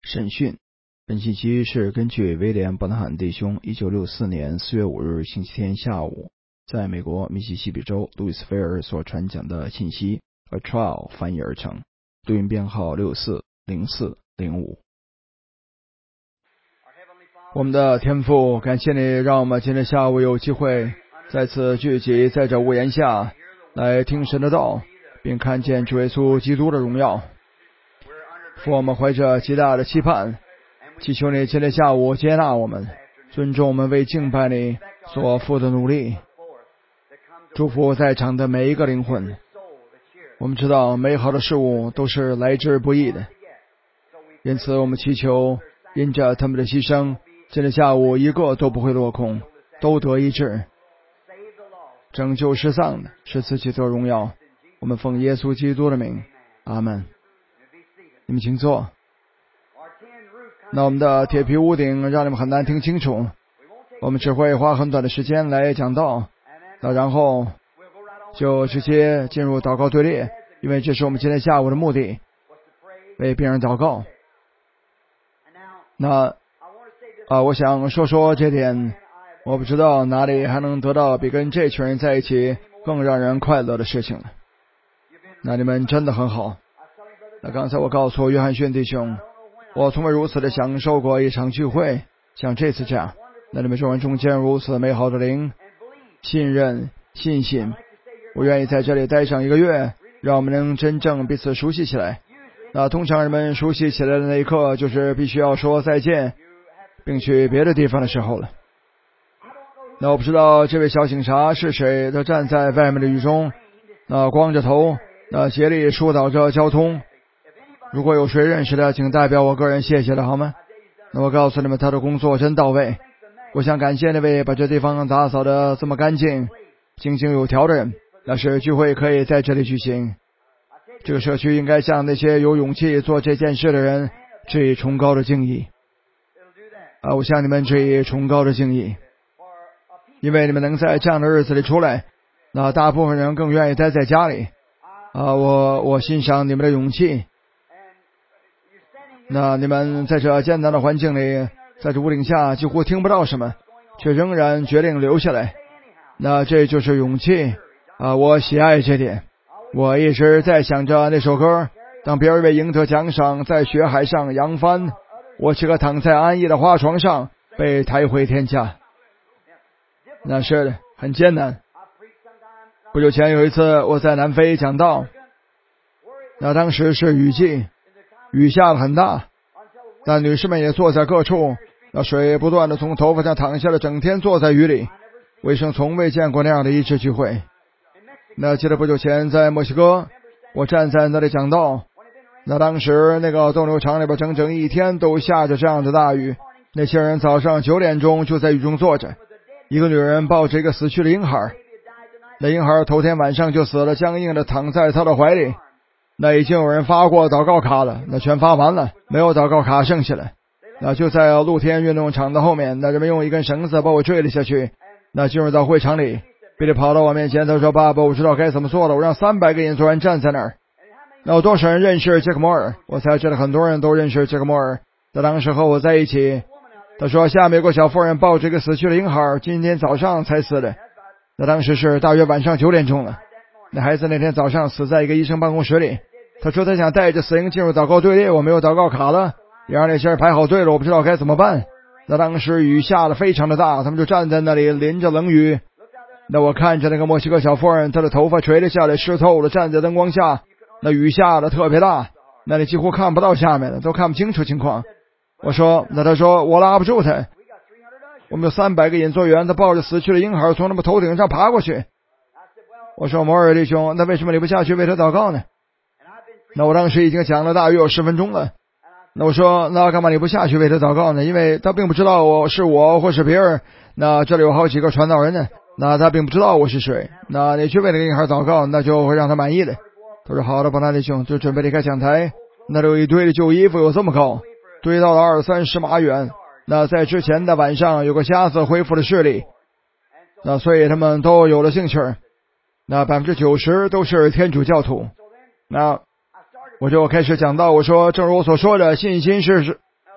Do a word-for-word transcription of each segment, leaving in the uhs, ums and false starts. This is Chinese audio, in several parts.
审讯。本信息是根据威廉·伯南罕弟兄一九六四年四月五日星期天下午在美国密西西比州路易斯菲尔所传讲的信息 A Trial 翻译而成，录音编号六四零四零五。我们的天父，感谢你让我们今天下午有机会再次聚集在这屋檐下来听神的道，并看见主耶稣基督的荣耀。父，我们怀着极大的期盼，祈求你今天下午接纳我们，尊重我们为敬拜你所付的努力，祝福在场的每一个灵魂。我们知道美好的事物都是来之不易的，因此我们祈求因着他们的牺牲，今天下午一个都不会落空，都得医治，拯救失丧的，使自己得荣耀。我们奉耶稣基督的名，阿们。你们请坐。那我们的铁皮屋顶让你们很难听清楚，我们只会花很短的时间来讲道，那然后就直接进入祷告队列，因为这是我们今天下午的目的，为病人祷告。那啊，我想说说这点，我不知道哪里还能得到比跟这群人在一起更让人快乐的事情了。那你们真的很好。那刚才我告诉约翰逊弟兄，我从未如此的享受过一场聚会，像这次这样。那你们众人中间如此美好的灵、信任、信心，我愿意在这里待上一个月，让我们能真正彼此熟悉起来。那通常人们熟悉起来的那一刻，就是必须要说再见并去别的地方的时候了。那我不知道这位小警察是谁，他站在外面的雨中，那光着头，那竭力疏导着交通。如果有谁认识的，请代表我个人谢谢了好吗？那我告诉你们，他的工作真到位。我想感谢那位把这地方打扫的这么干净、井井有条的人，那是聚会可以在这里举行。这个社区应该向那些有勇气做这件事的人致以崇高的敬意。啊，我向你们致以崇高的敬意，因为你们能在这样的日子里出来，那大部分人更愿意待在家里。啊，我我欣赏你们的勇气。那你们在这艰难的环境里，在这屋顶下几乎听不到什么，却仍然决定留下来，那这就是勇气啊！我喜爱这点。我一直在想着那首歌，当别人为赢得奖赏在雪海上扬帆，我这个躺在安逸的花床上被抬回天家。那是的，很艰难。不久前有一次我在南非讲道，那当时是雨季，雨下得很大，但女士们也坐在各处，那水不断的从头发上淌下了，整天坐在雨里。我一生从未见过那样的一次聚会。那记得不久前在墨西哥，我站在那里讲道，那当时那个斗牛场里边整整一天都下着这样的大雨，那些人早上九点钟就在雨中坐着，一个女人抱着一个死去的婴孩，那婴孩头天晚上就死了，僵硬的躺在她的怀里。那已经有人发过祷告卡了，那全发完了，没有祷告卡剩下了。那就在露天运动场的后面，那人们用一根绳子把我坠了下去。那进入到会场里，比利跑到我面前，他说：“爸爸，我知道该怎么做了。”我让三百个演奏员站在那儿。那有多少人认识杰克摩尔？我才知道很多人都认识杰克摩尔。他当时和我在一起。他说：“下面有个小妇人抱着一个死去的婴孩，今天早上才死的。”那当时是大约晚上九点钟了。那孩子那天早上死在一个医生办公室里。他说他想带着死婴进入祷告队列，我没有祷告卡了，也让那些人排好队了，我不知道该怎么办。那当时雨下得非常的大，他们就站在那里淋着冷雨。那我看着那个墨西哥小妇人，她的头发垂了下来，湿透了，站在灯光下，那雨下得特别大，那你几乎看不到下面了，都看不清楚情况。我说，那他说我拉不住他，我们有三百个演奏员，他抱着死去的婴孩从他们头顶上爬过去。我说，摩尔弟兄，那为什么你不下去为他祷告呢？那我当时已经讲了大约有十分钟了。那我说，那干嘛你不下去为他祷告呢？因为他并不知道我是我或是别人。那这里有好几个传道人呢，那他并不知道我是谁。那你去为那个婴孩祷告，那就会让他满意的。他说好的，伯纳弟兄，就准备离开讲台。那里有一堆的旧衣服，有这么高，堆到了二三十码远。那在之前的晚上有个瞎子恢复了视力，那所以他们都有了兴趣。那百分之九十都是天主教徒。那我就开始讲到，我说正如我所说的，信心是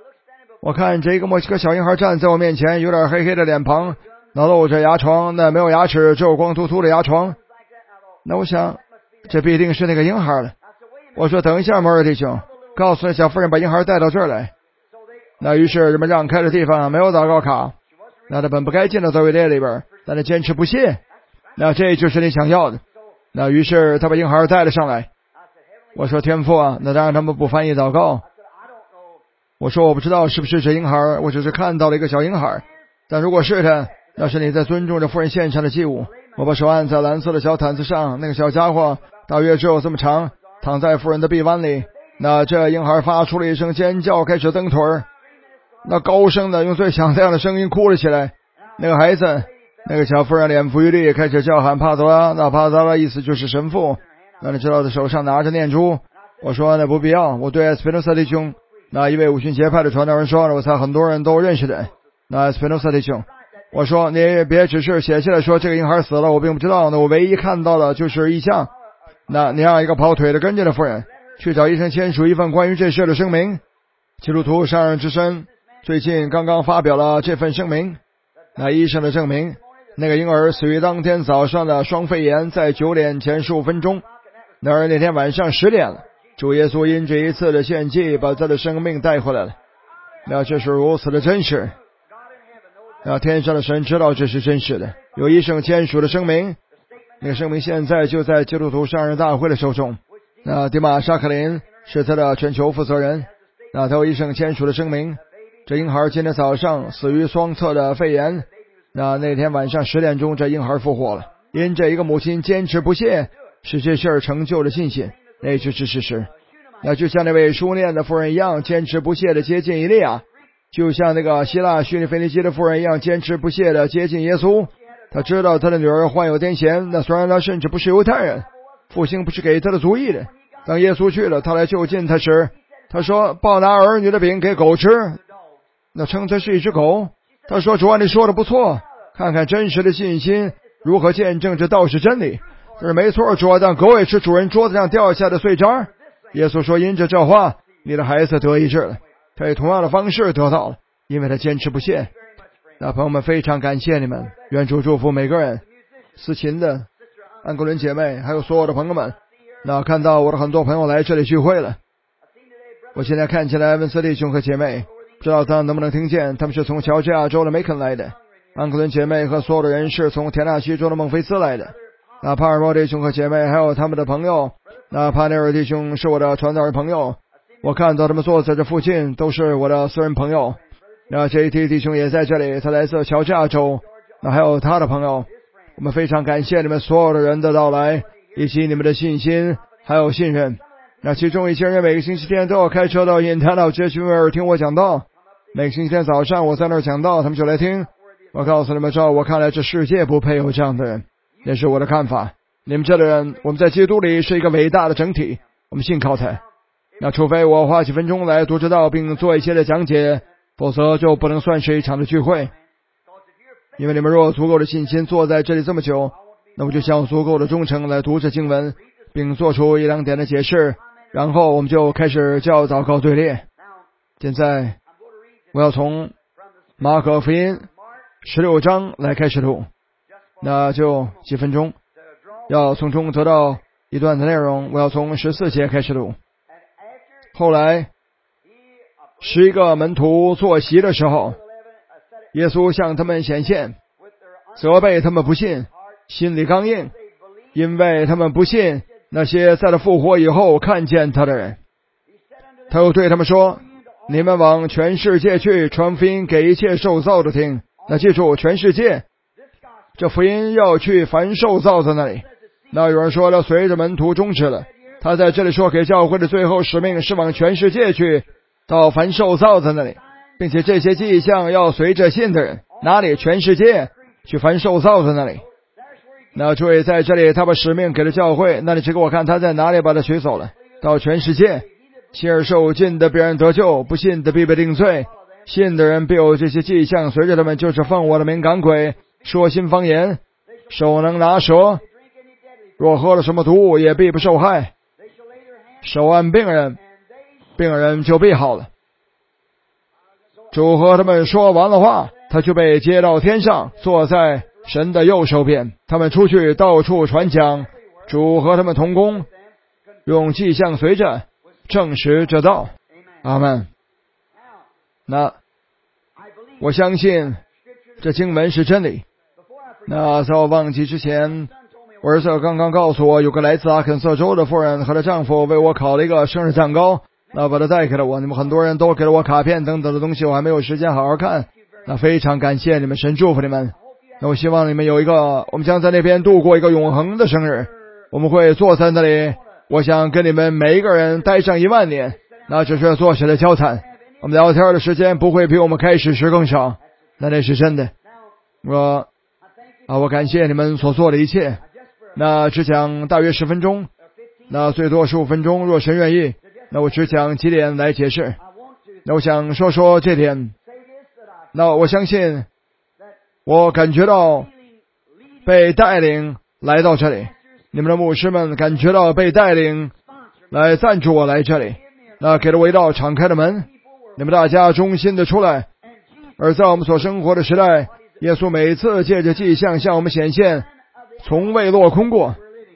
我看这个墨西哥小婴孩站在我面前，有点黑黑的脸庞，那露着牙床，那没有牙齿，只有光秃秃的牙床。那我想这必定是那个婴孩了。我说等一下，摩尔弟兄，告诉那小妇人把婴孩带到这儿来。那于是人们让开的地方没有祷告卡，那他本不该进到座位列里边，但他坚持不懈。那这就是你想要的。那于是他把婴孩带了上来。我说天父啊，那当然他们不翻译祷告。我说我不知道是不是这婴孩，我只是看到了一个小婴孩，但如果是他，那是你在尊重着妇人献上的祭物。我把手按在蓝色的小毯子上，那个小家伙大约只有这么长，躺在妇人的臂弯里。那这婴孩发出了一声尖叫，开始蹬腿儿，那高声的用最响亮的声音哭了起来。那个孩子，那个小妇人脸不欲立，开始叫喊帕多拉。那帕多拉意思就是神父。那你知道他手上拿着念珠。我说那不必要，我对斯皮诺萨弟兄，那一位五旬节派的传道人说了，我猜很多人都认识的。那斯皮诺萨弟兄，我说你别只是写下来说这个婴孩死了，我并不知道。那我唯一看到的就是异象。那你让一个跑腿的跟着的妇人去找医生签署一份关于这事的声明。基督徒上任之身最近刚刚发表了这份声明。那医生的证明，那个婴儿死于当天早上的双肺炎，在九点前十五分钟。那而那天晚上十点了，主耶稣因这一次的献祭把他的生命带回来了。那这是如此的真实。那天上的神知道这是真实的，有医生签署的声明。那个声明现在就在基督徒上任大会的手中。那迪马沙克林是他的全球负责人。那他有医生签署的声明，这婴孩今天早上死于双侧的肺炎。那那天晚上十点钟，这婴孩复活了。因这一个母亲坚持不懈，使这事儿成就了信心，那就是事实。那就像那位书念的妇人一样，坚持不懈的接近以利亚，就像那个希腊叙利腓尼基的妇人一样，坚持不懈的接近耶稣。他知道他的女儿患有癫痫，那虽然他甚至不是犹太人，复兴不是给他的族裔的。当耶稣去了，他来就近他时，他说报拿儿女的饼给狗吃，那称他是一只狗。他说主啊，你说的不错，看看真实的信心如何见证这道是真理。这是没错，主啊，但狗也吃主人桌子上掉下的碎渣。耶稣说因着这话，你的孩子得医治了。他以同样的方式得到了，因为他坚持不懈。那朋友们，非常感谢你们，愿主祝福每个人。思琴的安格伦姐妹还有所有的朋友们，那看到我的很多朋友来这里聚会了。我现在看起来温斯弟兄和姐妹，不知道他能不能听见，他们是从乔治亚州的梅肯来的。安格伦姐妹和所有的人是从田纳西州的孟菲斯来的。那帕尔默弟兄和姐妹还有他们的朋友，那帕内尔弟兄是我的传道人朋友，我看到他们坐在这附近都是我的私人朋友。那 J T 弟兄也在这里，他来自乔治亚州，那还有他的朋友。我们非常感谢你们所有的人的到来，以及你们的信心还有信任。那其中一些人每个星期天都要开车到印第安纳杰逊维尔听我讲道，每个星期天早上我在那儿讲道，他们就来听。我告诉你们，照我看来这世界不配有这样的人，那是我的看法。你们这的人，我们在基督里是一个伟大的整体，我们信靠他。那除非我花几分钟来读这道并做一些的讲解，否则就不能算是一场的聚会。因为你们若有足够的信心坐在这里这么久，那我就想有足够的忠诚来读这经文，并做出一两点的解释，然后我们就开始叫祷告队列。现在我要从马可福音十六章来开始读，那就几分钟，要从中得到一段的内容。我要从十四节开始读。后来十一个门徒坐席的时候，耶稣向他们显现，责备他们不信，心里刚硬，因为他们不信那些在他复活以后看见他的人。他又对他们说，你们往全世界去，传福音给一切受造的听。那记住，全世界，这福音要去凡受造的那里。那有人说了，随着门徒终止了。他在这里说，给教会的最后使命是往全世界去，到凡受造的那里，并且这些迹象要随着信的人。哪里？全世界，去凡受造的那里。那注意，在这里他把使命给了教会，那你只给我看他在哪里把它取走了。到全世界，信而受尽的必然得救，不信的必被定罪。信的人必有这些迹象随着他们，就是奉我的名赶鬼，说新方言，手能拿蛇，若喝了什么毒物也必不受害，手按病人，病人就必好了。 主和他们说完了话，他就被接到天上，坐在神的右手边。他们出去到处传讲，主和他们同工，用迹象随着证实这道。阿们。那我相信这经文是真理。那在我忘记之前，我儿子刚刚告诉我，有个来自阿肯色州的妇人和她丈夫为我烤了一个生日蛋糕，那把它带给了我。你们很多人都给了我卡片等等的东西，我还没有时间好好看。那非常感谢你们，神祝福你们。那我希望你们有一个，我们将在那边度过一个永恒的生日。我们会坐在那里，我想跟你们每一个人待上一万年。那只是坐下来交谈，我们聊天的时间不会比我们开始时更少。那那是真的。我啊，我感谢你们所做的一切。那只讲大约十分钟，那最多十五分钟，若神愿意。那我只讲几点来解释。那我想说说这点。那我相信，我感觉到被带领来到这里。你们的牧师们感觉到被带领来赞助我来这里。那给了我一道敞开的门，你们大家衷心的出来。而在我们所生活的时代，耶稣每次借着迹象向我们显现，从未落空过。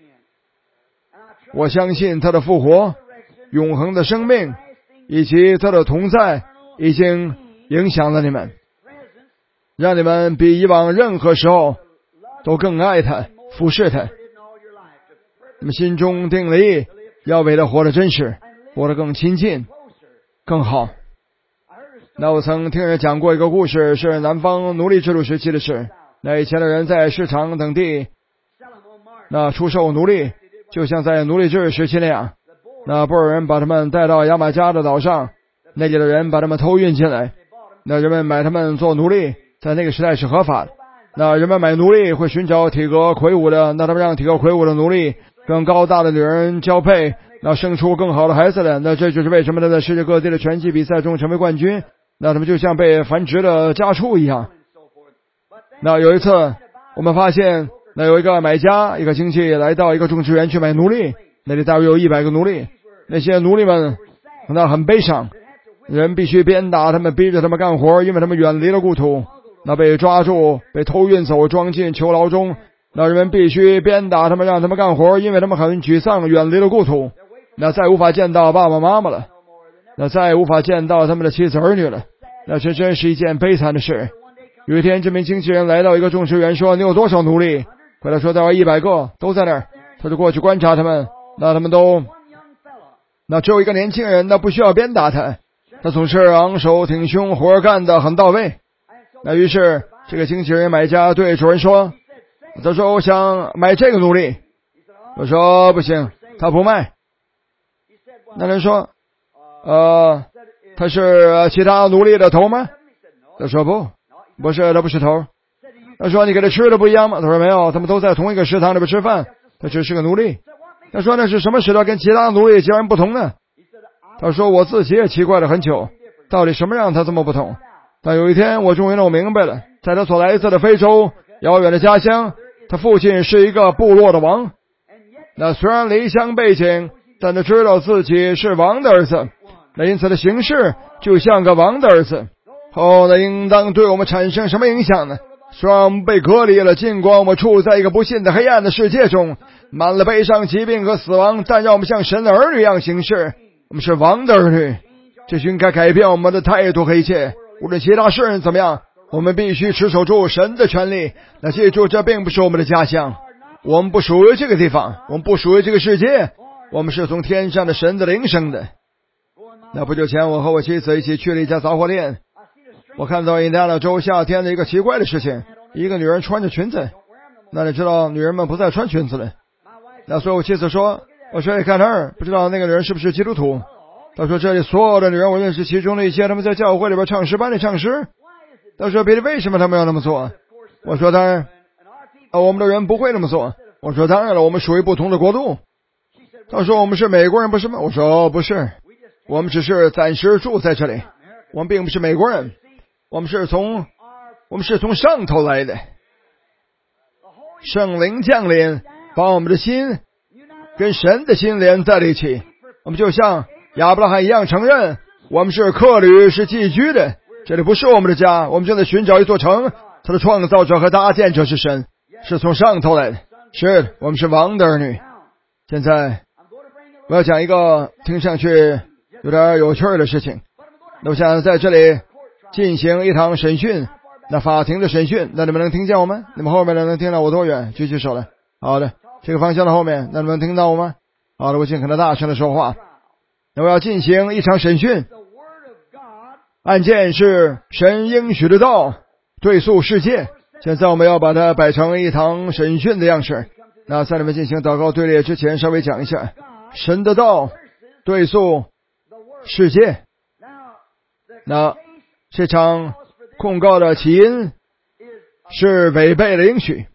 我相信他的复活、永恒的生命以及他的同在已经影响了你们，让你们比以往任何时候都更爱他、服侍他。你们心中定了意，要为他活得真实，活得更亲近、更好。那我曾听人讲过一个故事，是南方奴隶制度时期的事。那以前的人在市场等地那出售奴隶，就像在奴隶制时期那样。那波尔人把他们带到牙买加的岛上，那里的人把他们偷运进来，那人们买他们做奴隶，在那个时代是合法的。那人们买奴隶会寻找体格魁梧的，那他们让体格魁梧的奴隶跟高大的女人交配，那生出更好的孩子来。那这就是为什么他在世界各地的拳击比赛中成为冠军。那他们就像被繁殖的家畜一样。那有一次我们发现，那有一个买家，一个亲戚来到一个种植园去买奴隶，那里大约有一百个奴隶。那些奴隶们那很悲伤，人必须鞭打他们，逼着他们干活，因为他们远离了故土，那被抓住，被偷运走，装进囚牢中。那人们必须鞭打他们，让他们干活，因为他们很沮丧，远离了故土，那再无法见到爸爸妈妈了，那再无法见到他们的妻子儿女了。那这真是一件悲惨的事。有一天，这名经纪人来到一个种植园，说：“你有多少奴隶？”回来说大概一百个，都在那儿。他就过去观察他们，那他们都，那只有一个年轻人，那不需要鞭打他，他总是昂首挺胸，活干得很到位。那于是这个经纪人买家对主人说：“他说我想买这个奴隶。”我说：“不行，他不卖。”那人说：“呃。”他是其他奴隶的头吗？他说不，不是，他不是头。他说你给他吃的不一样吗？他说没有，他们都在同一个食堂里边吃饭，他只是个奴隶。他说那是什么使他跟其他奴隶截然不同呢？他说我自己也奇怪了很久，到底什么让他这么不同？但有一天我终于弄明白了，在他所来自的非洲遥远的家乡，他父亲是一个部落的王。那虽然离乡背井，但他知道自己是王的儿子。那因此的行事就像个王的儿子。哦，那应当对我们产生什么影响呢？虽然我们被隔离了，尽管我们处在一个不幸的黑暗的世界中，满了悲伤、疾病和死亡，但让我们像神的儿女一样行事。我们是王的儿女，这应该改变我们的态度和一切。无论其他世人怎么样，我们必须持守住神的权利。那记住，这并不是我们的家乡，我们不属于这个地方，我们不属于这个世界，我们是从天上的神的灵生的。那不久前，我和我妻子一起去了一家杂货店，我看到印第安纳州夏天的一个奇怪的事情，一个女人穿着裙子。那你知道女人们不再穿裙子了。那所以我妻子说，我说你看那儿，不知道那个人是不是基督徒。他说这里所有的女人，我认识其中的一些，他们在教会里边唱诗班里唱诗。他说别的为什么他们要那么做？我说当然，啊，我们的人不会那么做。我说当然了，我们属于不同的国度。他说我们是美国人不是吗？我说哦不是，我们只是暂时住在这里，我们并不是美国人，我们是从我们是从上头来的。圣灵降临，把我们的心跟神的心连在了一起。我们就像亚伯拉罕一样承认，我们是客旅，是寄居的， 这里不是我们的家，我们正在寻找一座城，它的创造者和搭建者是神，是从上头来的。是的，我们是王的儿女。现在我要讲一个听上去有点有趣的事情。那我想在这里进行一场审讯，那法庭的审讯，那你们能听见我吗？你们后面的能听到我多远？举起手来。好的，这个方向的后面，那你们听到我吗？好的，我尽可能大声的说话。那我要进行一场审讯，案件是神应许的道对诉世界。现在我们要把它摆成一堂审讯的样式。那在你们进行祷告队列之前，稍微讲一下神的道对诉世界。那这场控告的起因是违背了应许。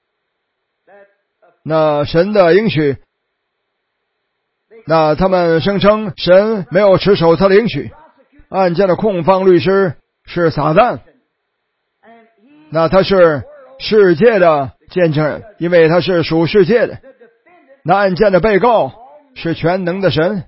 那神的应许，那他们声称神没有持守他的应许。案件的控方律师是撒旦，那他是世界的见证人，因为他是属世界的。那案件的被告是全能的神，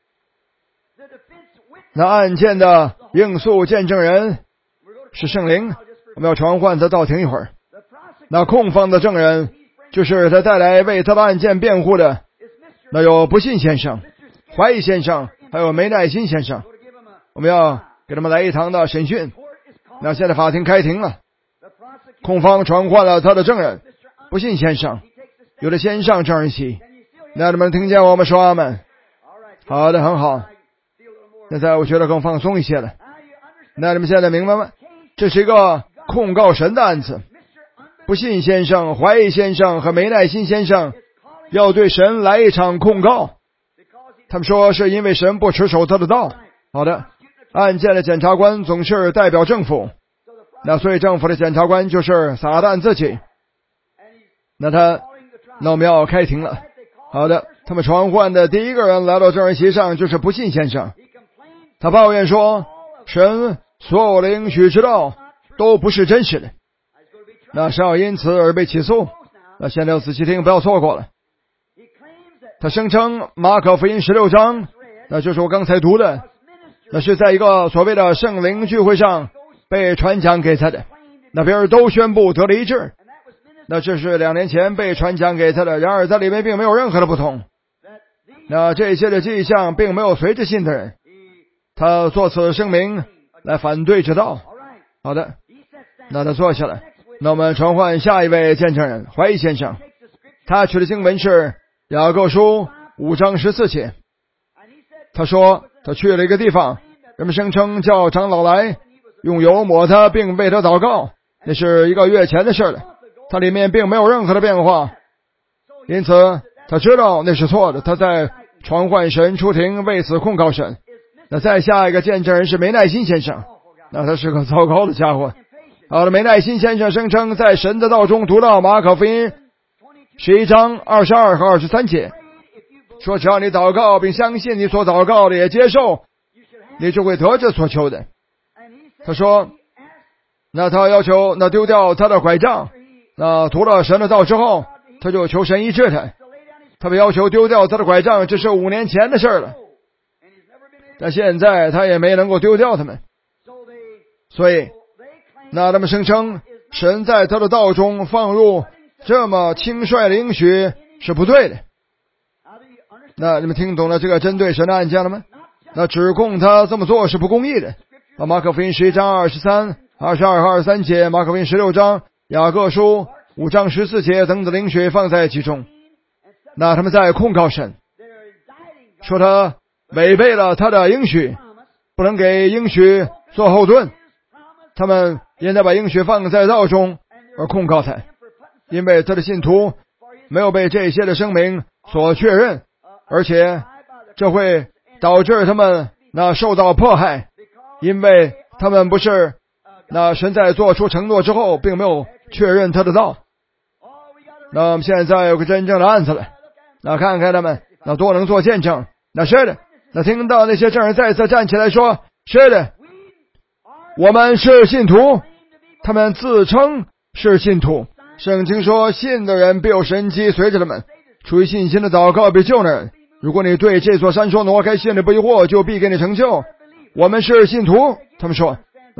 那案件的应诉见证人是圣灵。我们要传唤他到庭一会儿。那控方的证人就是他带来为他的案件辩护的，那有不信先生、怀疑先生，还有没耐心先生。我们要给他们来一堂的审讯。那现在法庭开庭了，控方传唤了他的证人不信先生，有的先上证人席。那你们听见我们说阿们？好的，很好。现在我觉得更放松一些了。那你们现在明白吗？这是一个控告神的案子。不信先生、怀疑先生和没耐心先生要对神来一场控告。他们说是因为神不持守他的道。好的，案件的检察官总是代表政府，那所以政府的检察官就是撒旦自己。那他，那我们要开庭了。好的，他们传唤的第一个人来到证人席上就是不信先生。他抱怨说，神所有的应许之道都不是真实的，那是要因此而被起诉。那现在要仔细听，不要错过了。他声称马可福音十六章，那就是我刚才读的，那是在一个所谓的圣灵聚会上被传讲给他的，那别人都宣布得了医治。那这是两年前被传讲给他的，然而在里面并没有任何的不同。那这些的迹象并没有随着信的人，他作此声明来反对之道。好的，那他坐下来。那我们传唤下一位见证人怀疑先生。他取的经文是雅各书五章十四节。他说他去了一个地方，人们声称叫长老来用油抹他并为他祷告，那是一个月前的事了。他里面并没有任何的变化，因此他知道那是错的。他在传唤神出庭，为此控告神。那再下一个见证人是没耐心先生，那他是个糟糕的家伙。好了，没耐心先生声称在神的道中读到马可福音十一章二十二和二十三节，说只要你祷告并相信你所祷告的也接受，你就会得着所求的。他说那他要求那丢掉他的拐杖，那读了神的道之后，他就求神医治他。他被要求丢掉他的拐杖，这是五年前的事了，但现在他也没能够丢掉他们。所以那他们声称神在他的道中放入这么轻率的应许是不对的。那你们听懂了这个针对神的案件了吗？那指控他这么做是不公义的。把马可福音十一章二十三、二十二和二十三节，马可福音十六章、雅各书五章十四节等等的应许放在其中。那他们在控告神，说他违背了他的应许，不能给应许做后盾。他们因他把应许放在道中而控告他，因为他的信徒没有被这些的声明所确认，而且这会导致他们那受到迫害，因为他们不是那神在做出承诺之后并没有确认他的道。那我们现在有个真正的案子了，那看看他们那多能做见证。那是的，那听到那些证人再次站起来说，是的，我们是信徒，他们自称是信徒。圣经说信的人必有神迹随着他们，出于信心的祷告必救人。如果你对这座山说挪开，心里不疑惑，就必给你成就。我们是信徒，他们说。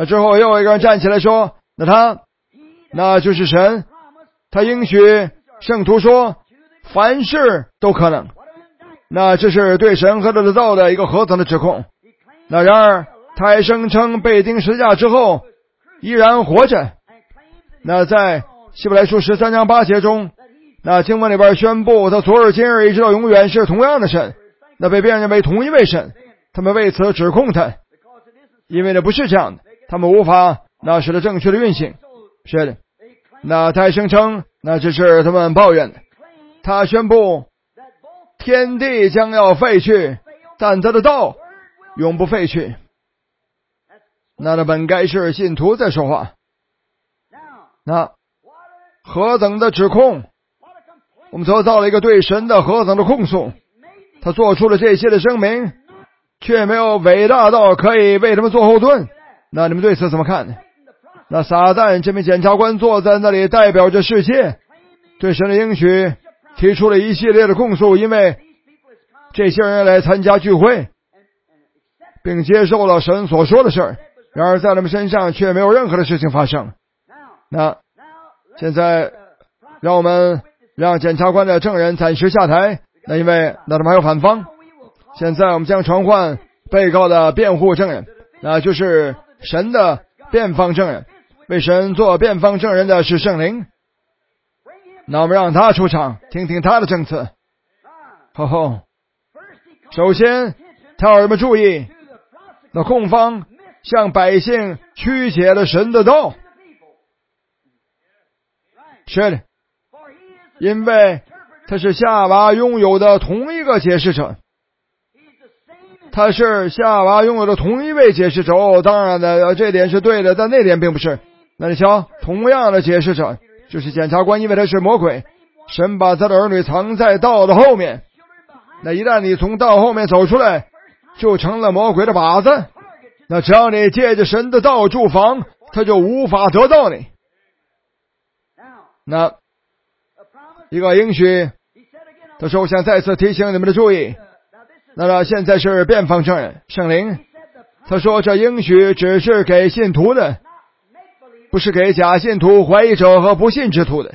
那之后又有一个人站起来说，那他那就是神，他应许圣徒说凡事都可能。那这是对神和他的道的一个何等的指控。那然而他还声称被钉十字架之后依然活着。那在希伯来书十三章八节中，那经文里边宣布他昨日今日一直到永远是同样的神，那被辨认为同一位神。他们为此指控他，因为那不是这样的，他们无法那使得正确的运行。是的，那他还声称那这是他们抱怨的。他宣布天地将要废去，但他的道永不废去。那他本该是信徒在说话。那何等的指控，我们得到了一个对神的何等的控诉。他做出了这些的声明，却没有伟大到可以为他们做后盾。那你们对此怎么看呢？那撒旦这名检察官坐在那里，代表着世界，对神的应许提出了一系列的控诉，因为这些人来参加聚会并接受了神所说的事儿，然而在他们身上却没有任何的事情发生。那现在让我们让检察官的证人暂时下台，那因为那他们还有反方。现在我们将传唤被告的辩护证人，那就是神的辩方证人。为神做辩方证人的是圣灵，那我们让他出场，听听他的证词。吼吼，首先他要人们注意，那控方向百姓曲解了神的道。是的，因为他是夏娃拥有的同一个解释者，他是夏娃拥有的同一位解释者。哦，当然的，这点是对的，但那点并不是。那你瞧，同样的解释者就是检察官，因为他是魔鬼，神把他的儿女藏在道的后面。那一旦你从道后面走出来，就成了魔鬼的靶子。那只要你借着神的道住房，他就无法得到你。那一个应许，他说我想再次提醒你们的注意。那么现在是辩方证人圣灵，他说这应许只是给信徒的，不是给假信徒、怀疑者和不信之徒的。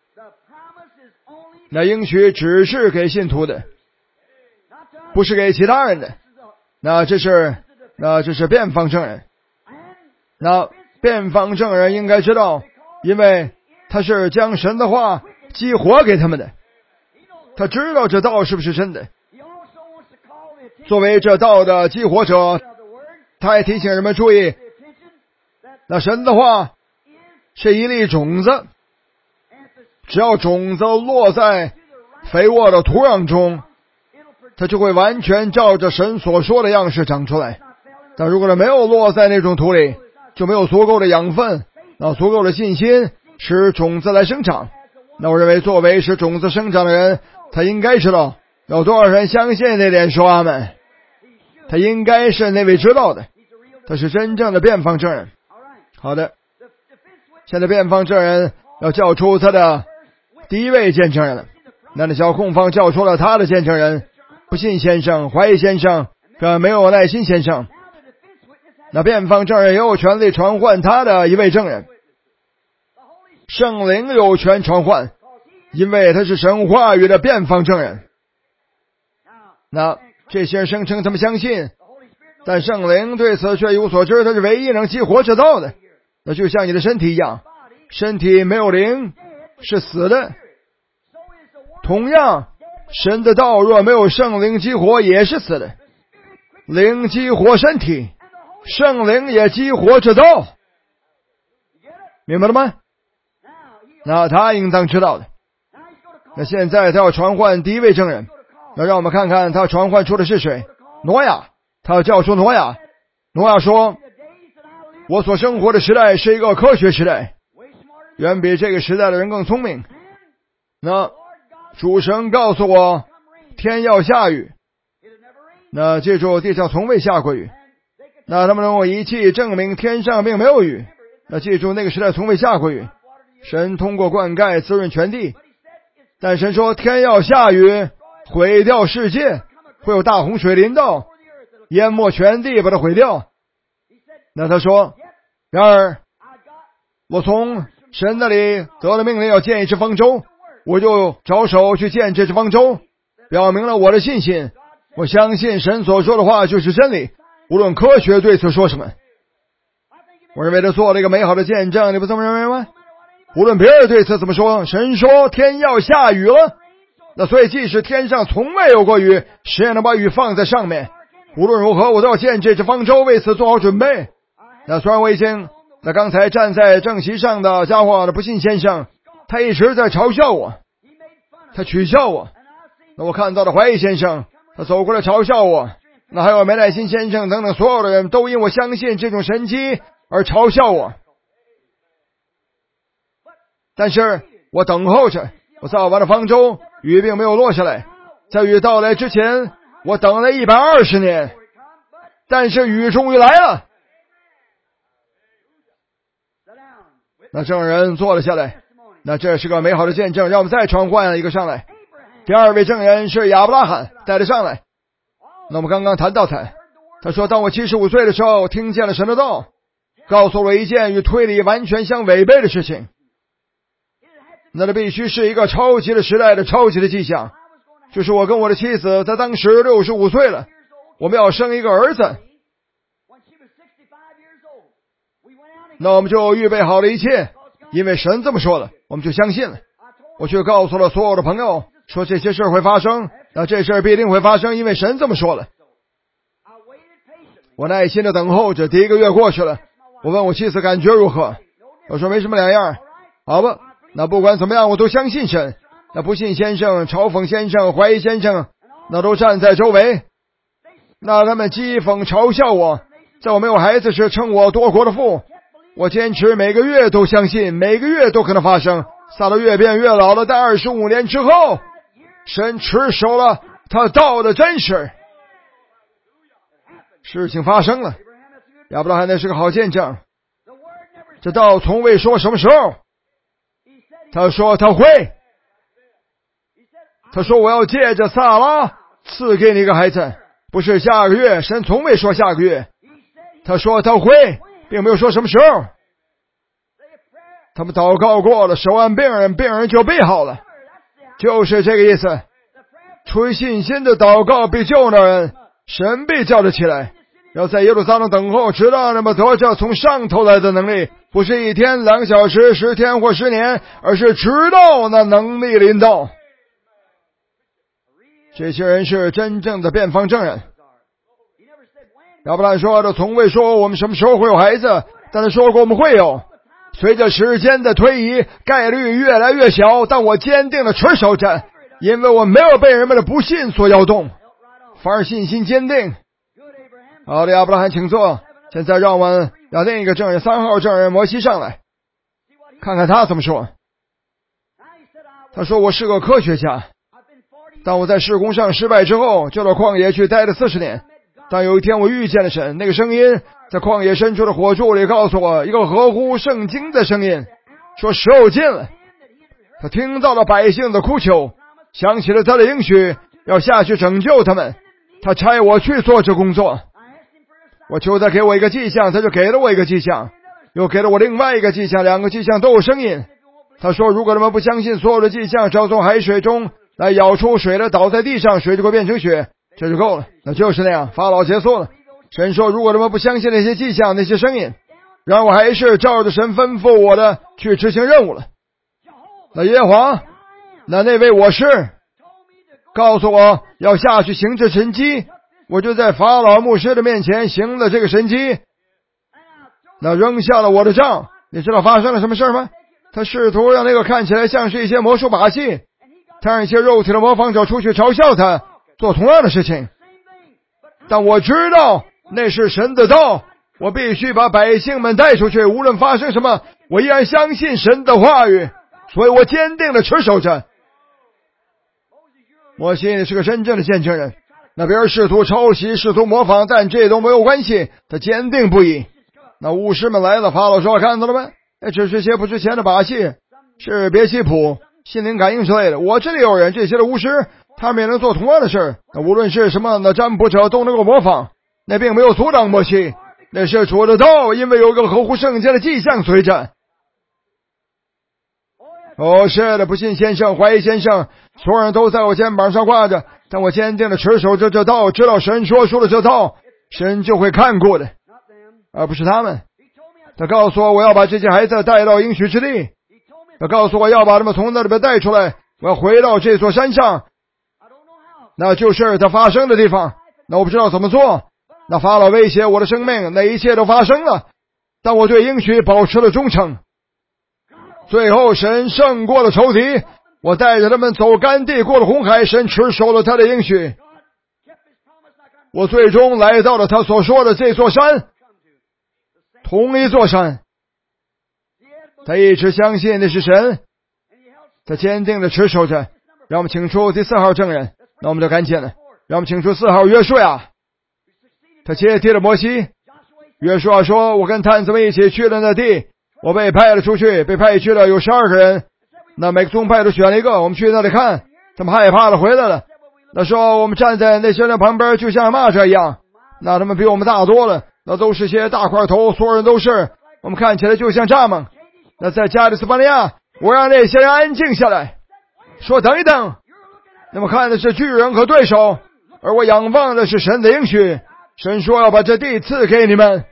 那应许只是给信徒的，不是给其他人的。那这是那这是辩方证人。那辩方证人应该知道，因为他是将神的话激活给他们的，他知道这道是不是真的。作为这道的激活者，他还提醒人们注意，那神的话是一粒种子，只要种子落在肥沃的土壤中，它就会完全照着神所说的样式长出来。但如果它没有落在那种土里，就没有足够的养分，那足够的信心使种子来生长。那我认为作为使种子生长的人，他应该知道有多少人相信那点，说阿们。他应该是那位知道的，他是真正的辩方证人。好的，现在辩方证人要叫出他的第一位见证人了。那那小控方叫出了他的见证人，不信先生、怀疑先生跟没有耐心先生。那辩方证人也有权利传唤他的一位证人，圣灵有权传唤，因为他是神话语的辩方证人。那这些人声称他们相信，但圣灵对此却一无所知，他是唯一能激活这道的。那就像你的身体一样，身体没有灵是死的，同样神的道若没有圣灵激活也是死的。灵激活身体，圣灵也激活这道，明白了吗？那他应当知道的。那现在他要传唤第一位证人，那让我们看看他传唤出的是谁。挪亚，他要叫出挪亚。挪亚说，我所生活的时代是一个科学时代，远比这个时代的人更聪明。那主神告诉我天要下雨，那记住地上从未下过雨。那他们用仪器证明天上并没有雨，那记住那个时代从未下过雨。神通过灌溉滋润全地，但神说天要下雨，毁掉世界，会有大洪水临到，淹没全地，把它毁掉。那他说然而我从神那里得了命令要建一只方舟，我就着手去建这只方舟，表明了我的信心。我相信神所说的话就是真理，无论科学对此说什么。我认为他做了一个美好的见证，你不这么认为吗？无论别人对此怎么说，神说天要下雨了，那所以即使天上从未有过雨，神也能把雨放在上面。无论如何我都要建这只方舟，为此做好准备。那虽然我已经那刚才站在正席上的家伙的不信先生，他一直在嘲笑我，他取笑我。那我看到了怀疑先生，他走过来嘲笑我。那还有梅乃辛先生等等，所有的人都因我相信这种神迹而嘲笑我。但是我等候着，我造完了方舟，雨并没有落下来。在雨到来之前，我等了一百二十年，但是雨终于来了。那证人坐了下来，那这是个美好的见证，让我们再传唤一个上来。第二位证人是亚伯拉罕带了上来。那我们刚刚谈到他，他说当我七十五岁的时候听见了神的道，告诉我一件与推理完全相违背的事情。那这必须是一个超级的时代的超级的迹象，就是我跟我的妻子在当时六十五岁了，我们要生一个儿子。那我们就预备好了一切，因为神这么说了，我们就相信了。我却告诉了所有的朋友，说这些事会发生，那这事必定会发生，因为神这么说了。我耐心的等候着，第一个月过去了，我问我妻子感觉如何，我说没什么两样。好吧，那不管怎么样我都相信神。那不信先生、嘲讽先生、怀疑先生，那都站在周围，那他们讥讽嘲笑我，在我没有孩子时称我多国的父。我坚持每个月都相信，每个月都可能发生。撒到越变越老了，在二十五年之后，神持守了他道的真实，事情发生了。亚伯拉罕那是个好见证，这道从未说什么时候，他说他会，他说我要借着撒拉赐给你一个孩子，不是下个月，神从未说下个月，他说他会，并没有说什么时候。他们祷告过了，手按病人，病人就备好了，就是这个意思。出于信心的祷告必救那人，神必叫得起来。要在耶路撒冷等候，直到那么得着从上头来的能力，不是一天、两个小时、十天或十年，而是直到那能力临到。这些人是真正的辩方证人。亚伯拉罕说的从未说我们什么时候会有孩子，但是说过我们会有。随着时间的推移，概率越来越小，但我坚定的持守着，因为我没有被人们的不信所摇动，反而信心坚定。好的，亚伯拉罕请坐。现在让我们让另一个证人，三号证人摩西上来，看看他怎么说。他说我是个科学家，当我在事工上失败之后，就到旷野去待了四十年。但有一天我遇见了神，那个声音在旷野深处的火柱里告诉我一个合乎圣经的声音，说时候近了。他听到了百姓的哭求，想起了他的应许，要下去拯救他们。他差我去做这工作。我求他给我一个迹象，他就给了我一个迹象，又给了我另外一个迹象，两个迹象都有声音。他说如果他们不相信所有的迹象，只要从海水中来舀出水来倒在地上，水就会变成血，这就够了。那就是那样，法老结束了。神说如果他们不相信那些迹象，那些声音，然后我还是照着神吩咐我的去执行任务了。那耶和华，那那位我是告诉我要下去行这神迹，我就在法老牧师的面前行了这个神迹，那扔下了我的杖。你知道发生了什么事吗？他试图让那个看起来像是一些魔术把戏，他让一些肉体的模仿者出去嘲笑他，做同样的事情。但我知道那是神的道，我必须把百姓们带出去，无论发生什么，我依然相信神的话语，所以我坚定地持守着。摩西是个真正的见证人，那别人试图抄袭，试图模仿，但这都没有关系，他坚定不移。那巫师们来了，法老说看到了吗？哎，这是些不值钱的把戏，是别西卜、心灵感应之类的。我这里有人，这些的巫师他们也能做同样的事。那无论是什么，那占卜者都能够模仿，那并没有阻挡摩西。 那是主的道，因为有个合乎圣经的迹象随着。哦，是的，不信先生，怀疑先生，所有人都在我肩膀上挂着，但我坚定的持守着这道，知道神说出了这道，神就会看顾的，而不是他们。他告诉我，我要把这些孩子带到应许之地。他告诉我要把他们从那里边带出来，我要回到这座山上，那就是他发生的地方。那我不知道怎么做，那法老威胁我的生命，那一切都发生了，但我对应许保持了忠诚。最后神胜过了仇敌，我带着他们走干地，过了红海，神持守了他的应许。我最终来到了他所说的这座山，同一座山。他一直相信那是神，他坚定的持守着。让我们请出第四号证人，那我们就赶紧了。让我们请出四号约书亚，他接替了摩西。约书亚说，我跟探子们一起去了那地，我被派了出去，被派去了有十二个人，那每个宗派都选了一个，我们去那里看，他们害怕了回来了。那说我们站在那些人旁边就像蚂蚱一样，那他们比我们大多了，那都是些大块头，所有人都是，我们看起来就像蚱蜢。那在加利斯巴尼亚，我让那些人安静下来，说等一等，那么看的是巨人和对手，而我仰望的是神的应许，神说要把这地赐给你们。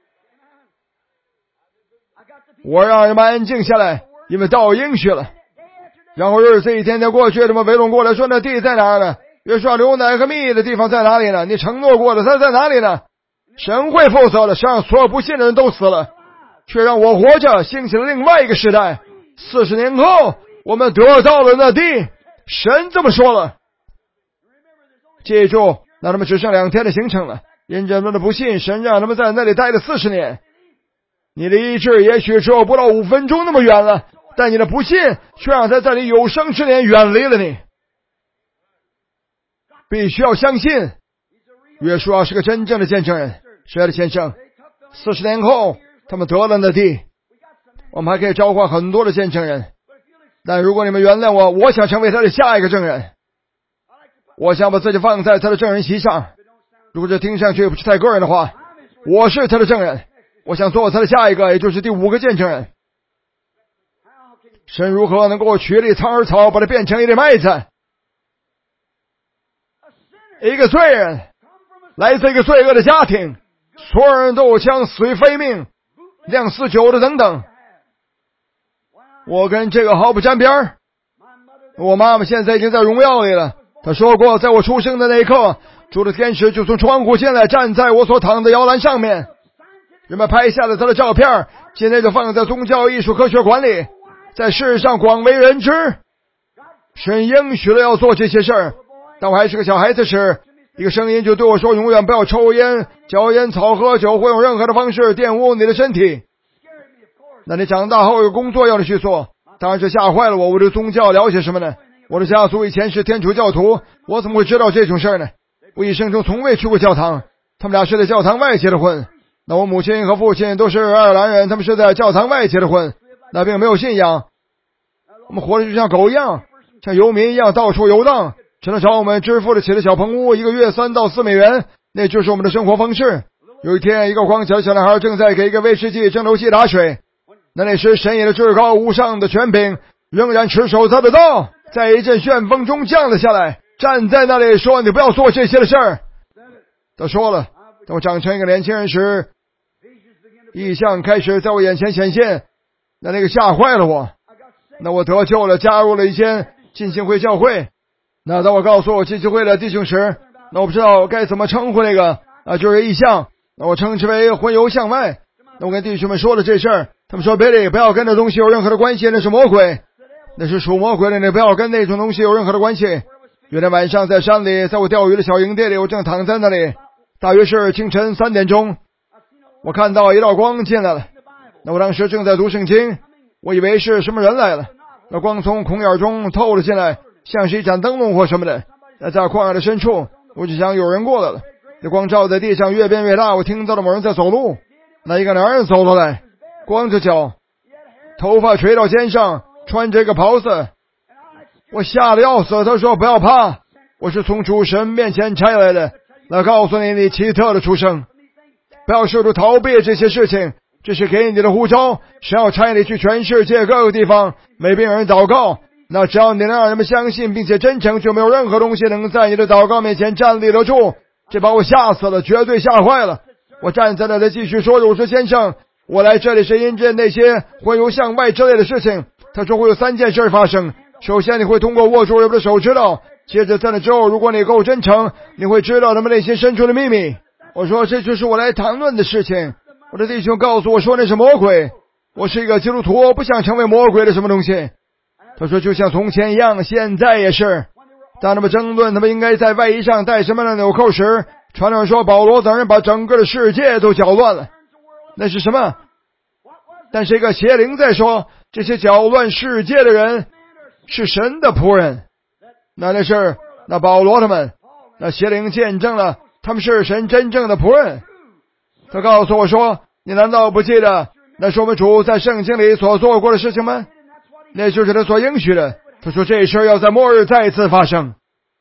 我让人们安静下来，因为到应许了。然后日子一天天过去，他们围拢过来说，那地在哪儿呢？约书亚牛奶和蜜的地方在哪里呢？你承诺过的它在哪里呢？神会负责的，谁让所有不信的人都死了，却让我活着，兴起了另外一个时代。四十年后我们得到了那地，神这么说了。记住，那他们只剩两天的行程了，因着他们的不信，神让他们在那里待了四十年。你的意志也许只有不到五分钟那么远了，但你的不信却让他在你有生之年远离了你。必须要相信，约书亚是个真正的见证人。是的，先生，四十年后他们得了那地，我们还可以召唤很多的见证人，但如果你们原谅我，我想成为他的下一个证人，我想把自己放在他的证人席上。如果这听上去不是太个人的话，我是他的证人，我想做他的下一个，也就是第五个见证人。神如何能够取一粒苍耳草把它变成一粒麦子？一个罪人来自一个罪恶的家庭，所有人都有枪，死于非命，酿死酒的等等，我跟这个毫不沾边儿。我妈妈现在已经在荣耀里了，她说过，在我出生的那一刻，主的天使就从窗户进来，站在我所躺的摇篮上面，人们拍下了他的照片，现在就放在宗教艺术科学馆里，在世上广为人知。神应许了要做这些事儿，当我还是个小孩子时，一个声音就对我说，永远不要抽烟、嚼烟草、喝酒，或用任何的方式玷污你的身体。那你长大后有工作要你去做，当然这吓坏了我。我对宗教了解什么呢？我的家族以前是天主教徒，我怎么会知道这种事呢？我一生中从未去过教堂，他们俩是在教堂外结的婚。那我母亲和父亲都是爱尔兰人，他们是在教堂外结的婚，那并没有信仰。我们活得就像狗一样，像游民一样到处游荡，只能找我们支付得起的小棚屋，一个月三到四美元，那就是我们的生活方式。有一天，一个光脚的小男孩正在给一个威士忌蒸馏器打水，那那时神也的至高无上的权柄仍然持守他的道，在一阵旋风中降了下来，站在那里说，你不要做这些的事儿。他说了，当我长成一个年轻人时，异象开始在我眼前显现，那那个吓坏了我。那我得救了，加入了一间浸信会教会。那当我告诉我浸信会的弟兄时，那我不知道该怎么称呼那个啊，就是异象，那我称之为魂游向外。那我跟弟兄们说了这事儿，他们说 Billy 不要跟这东西有任何的关系，那是魔鬼，那是属魔鬼的，你不要跟那种东西有任何的关系。有天晚上在山里，在我钓鱼的小营地里，我正躺在那里，大约是清晨三点钟，我看到一道光进来了。那我当时正在读圣经，我以为是什么人来了，那光从孔眼中透了进来，像是一盏灯笼或什么的。那在旷野的深处，我就想有人过来了。那光照在地上越变越大，我听到了某人在走路。那一个男人走过来，光着脚，头发垂到肩上，穿着一个袍子。我吓得要死，他说不要怕，我是从主神面前差来的，来告诉你你奇特的出生。 不要试图逃避这些事情，这是给你的呼召，神要差你去全世界各个地方为病人祷告。那只要你能让人们相信并且真诚，就没有任何东西能在你的祷告面前站立得住。这把我吓死了，绝对吓坏了。我站在那里继续说，乳师先生，我来这里是因着那些会由向外之类的事情。他说会有三件事发生，首先你会通过握住人们的手知道，接着在那之后，如果你够真诚，你会知道他们内心深处的秘密。我说这就是我来谈论的事情。我的弟兄告诉我说那是魔鬼，我是一个基督徒，我不想成为魔鬼的什么东西。他说就像从前一样，现在也是。当他们争论他们应该在外衣上戴什么样的纽扣时，传道人说保罗等人把整个的世界都搅乱了。那是什么？但是一个邪灵在说，这些搅乱世界的人是神的仆人。那那是那保罗他们，那邪灵见证了他们是神真正的仆人。他告诉我说，你难道不记得那是我们主在圣经里所做过的事情吗？那就是他所应许的。他说这事要在末日再次发生。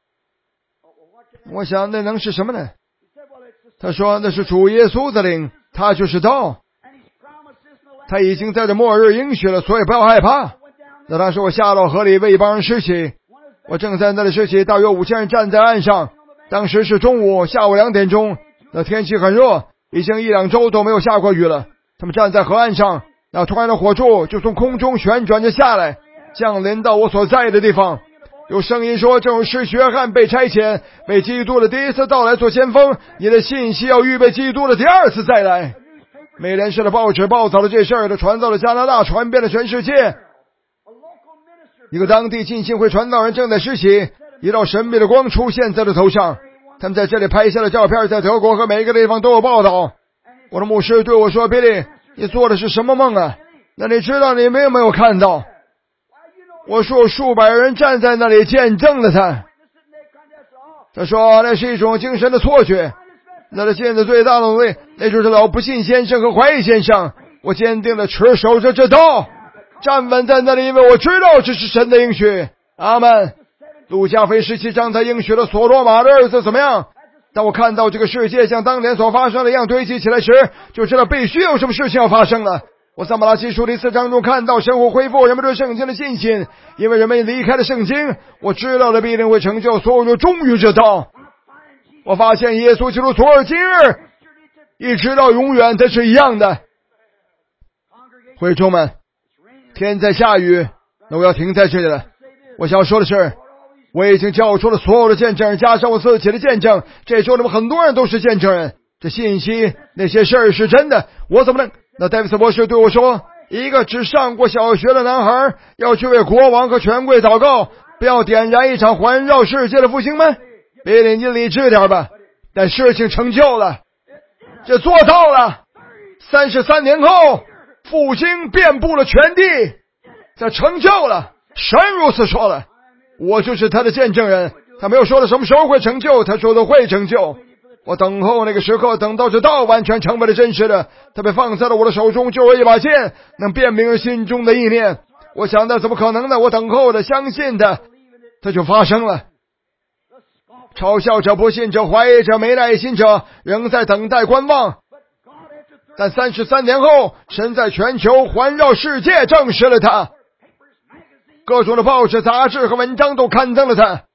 我想那能是什么呢？他说那是主耶稣的灵，他就是道，他已经在这末日应许了，所以不要害怕。那当时我下到河里为一帮人施洗，我正在那里施洗，大约五千人站在岸上。当时是中午，下午两点钟，那天气很热，已经一两周都没有下过雨了。他们站在河岸上，那突然的火柱就从空中旋转着下来，降临到我所在的地方。有声音说，正如使约翰被差遣为基督的第一次到来做先锋，你的信息要预备基督的第二次再来。美联社的报纸报道了这事儿，传到了加拿大，传遍了全世界。一个当地浸信会传道人正在施洗，一道神秘的光出现在了头上。他们在这里拍下了照片，在德国和每一个地方都有报道。我的牧师对我说，比利，你做的是什么梦啊？那你知道你们有没有看到？我说数百人站在那里见证了他。他说那是一种精神的错觉。那他见的最大的努力，那就是老不信先生和怀疑先生。我坚定地持守着这道，站稳在那里，因为我知道这是神的应许。阿们。路加福音十七章他应许了所罗马的儿子怎么样？当我看到这个世界像当年所发生的一样堆积起来时，就知道必须有什么事情要发生了。我在马拉基书第四章中看到神会恢复人们对圣经的信心，因为人们离开了圣经。我知道了必定会成就，所有人忠于这道。我发现耶稣基督昨日今日一直到永远它是一样的。会众们，天在下雨，那我要停在这里了。我想要说的是，我已经叫出了所有的见证人，加上我自己的见证，这说你们很多人都是见证人。这信息那些事儿是真的，我怎么能？那戴维斯博士对我说，一个只上过小学的男孩要去为国王和权贵祷告，不要点燃一场环绕世界的复兴吗？别理你理智点吧。但事情成就了，这做到了。三十三年后，复兴遍布了全地，这成就了。神如此说了，我就是他的见证人。他没有说的什么时候会成就，他说的会成就。我等候那个时刻，等到这道完全成为了真实的，他被放在了我的手中，就有一把剑，能辨明心中的意念。我想的怎么可能呢？我等候的，相信的，它就发生了。嘲笑者、不信者、怀疑者、没耐心者仍在等待观望，但三十三年后，神在全球环绕世界证实了他。各种的报纸、杂志和文章都刊登了他。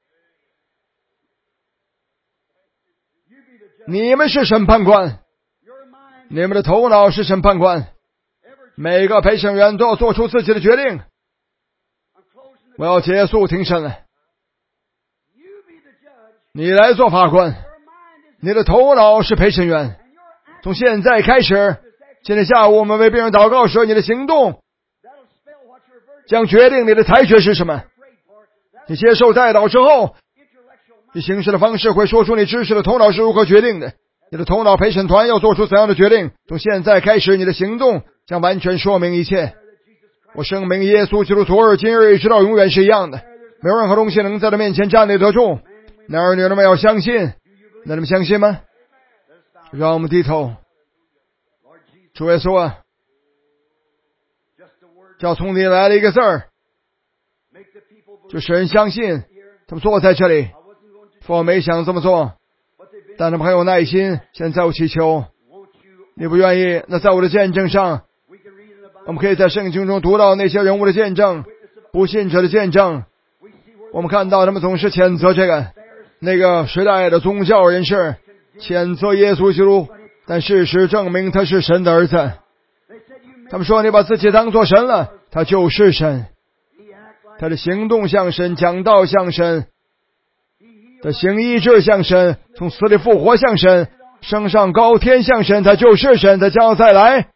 你们是审判官，你们的头脑是审判官。每个陪审员都要做出自己的决定。我要结束庭审了，你来做法官，你的头脑是陪审员。从现在开始，今天下午我们为病人祷告时，你的行动将决定你的裁决是什么。你接受代祷之后，你行事的方式会说出你知识的头脑是如何决定的。你的头脑陪审团要做出怎样的决定？从现在开始，你的行动将完全说明一切。我声明，耶稣基督昨日、今日一直到永远是一样的，没有任何东西能在他面前站立得住。男儿女儿们要相信，那你们相信吗？让我们低头。主耶稣啊，叫从你来了一个字儿，就使人相信。他们坐在这里，我没想这么做，但他们很有耐心。现在我祈求， 你不愿意，那在我的见证上，我们可以在圣经中读到那些人物的见证，不信者的见证。我们看到他们总是谴责这个那个时代的宗教人士，谴责耶稣基督，但事实证明他是神的儿子。他们说你把自己当作神了，他就是神。他的行动像神，讲道像神，他行医治像神，从死里复活像神，升上高天像神，他就是神，他将要再来。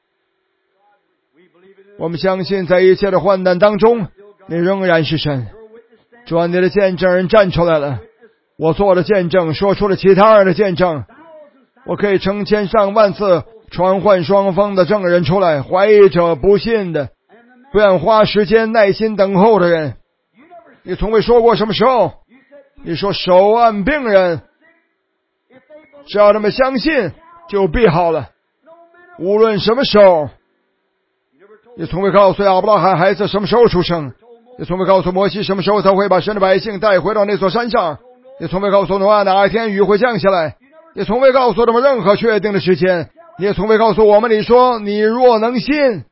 我们相信在一切的患难当中，你仍然是神。主啊，你的见证人站出来了，我做了见证，说出了其他人的见证，我可以成千上万次传唤双方的证人出来，怀疑者、不信的、不愿花时间耐心等候的人。你从未说过什么时候，你说手按病人，只要他们相信就必好了，无论什么时候。你从未告诉亚伯拉罕孩子什么时候出生，你从未告诉摩西什么时候他会把神的百姓带回到那座山上，你从未告诉挪亚哪一天雨会降下来，你从未告诉他们任何确定的时间，你也从未告诉我们，你说你若能信，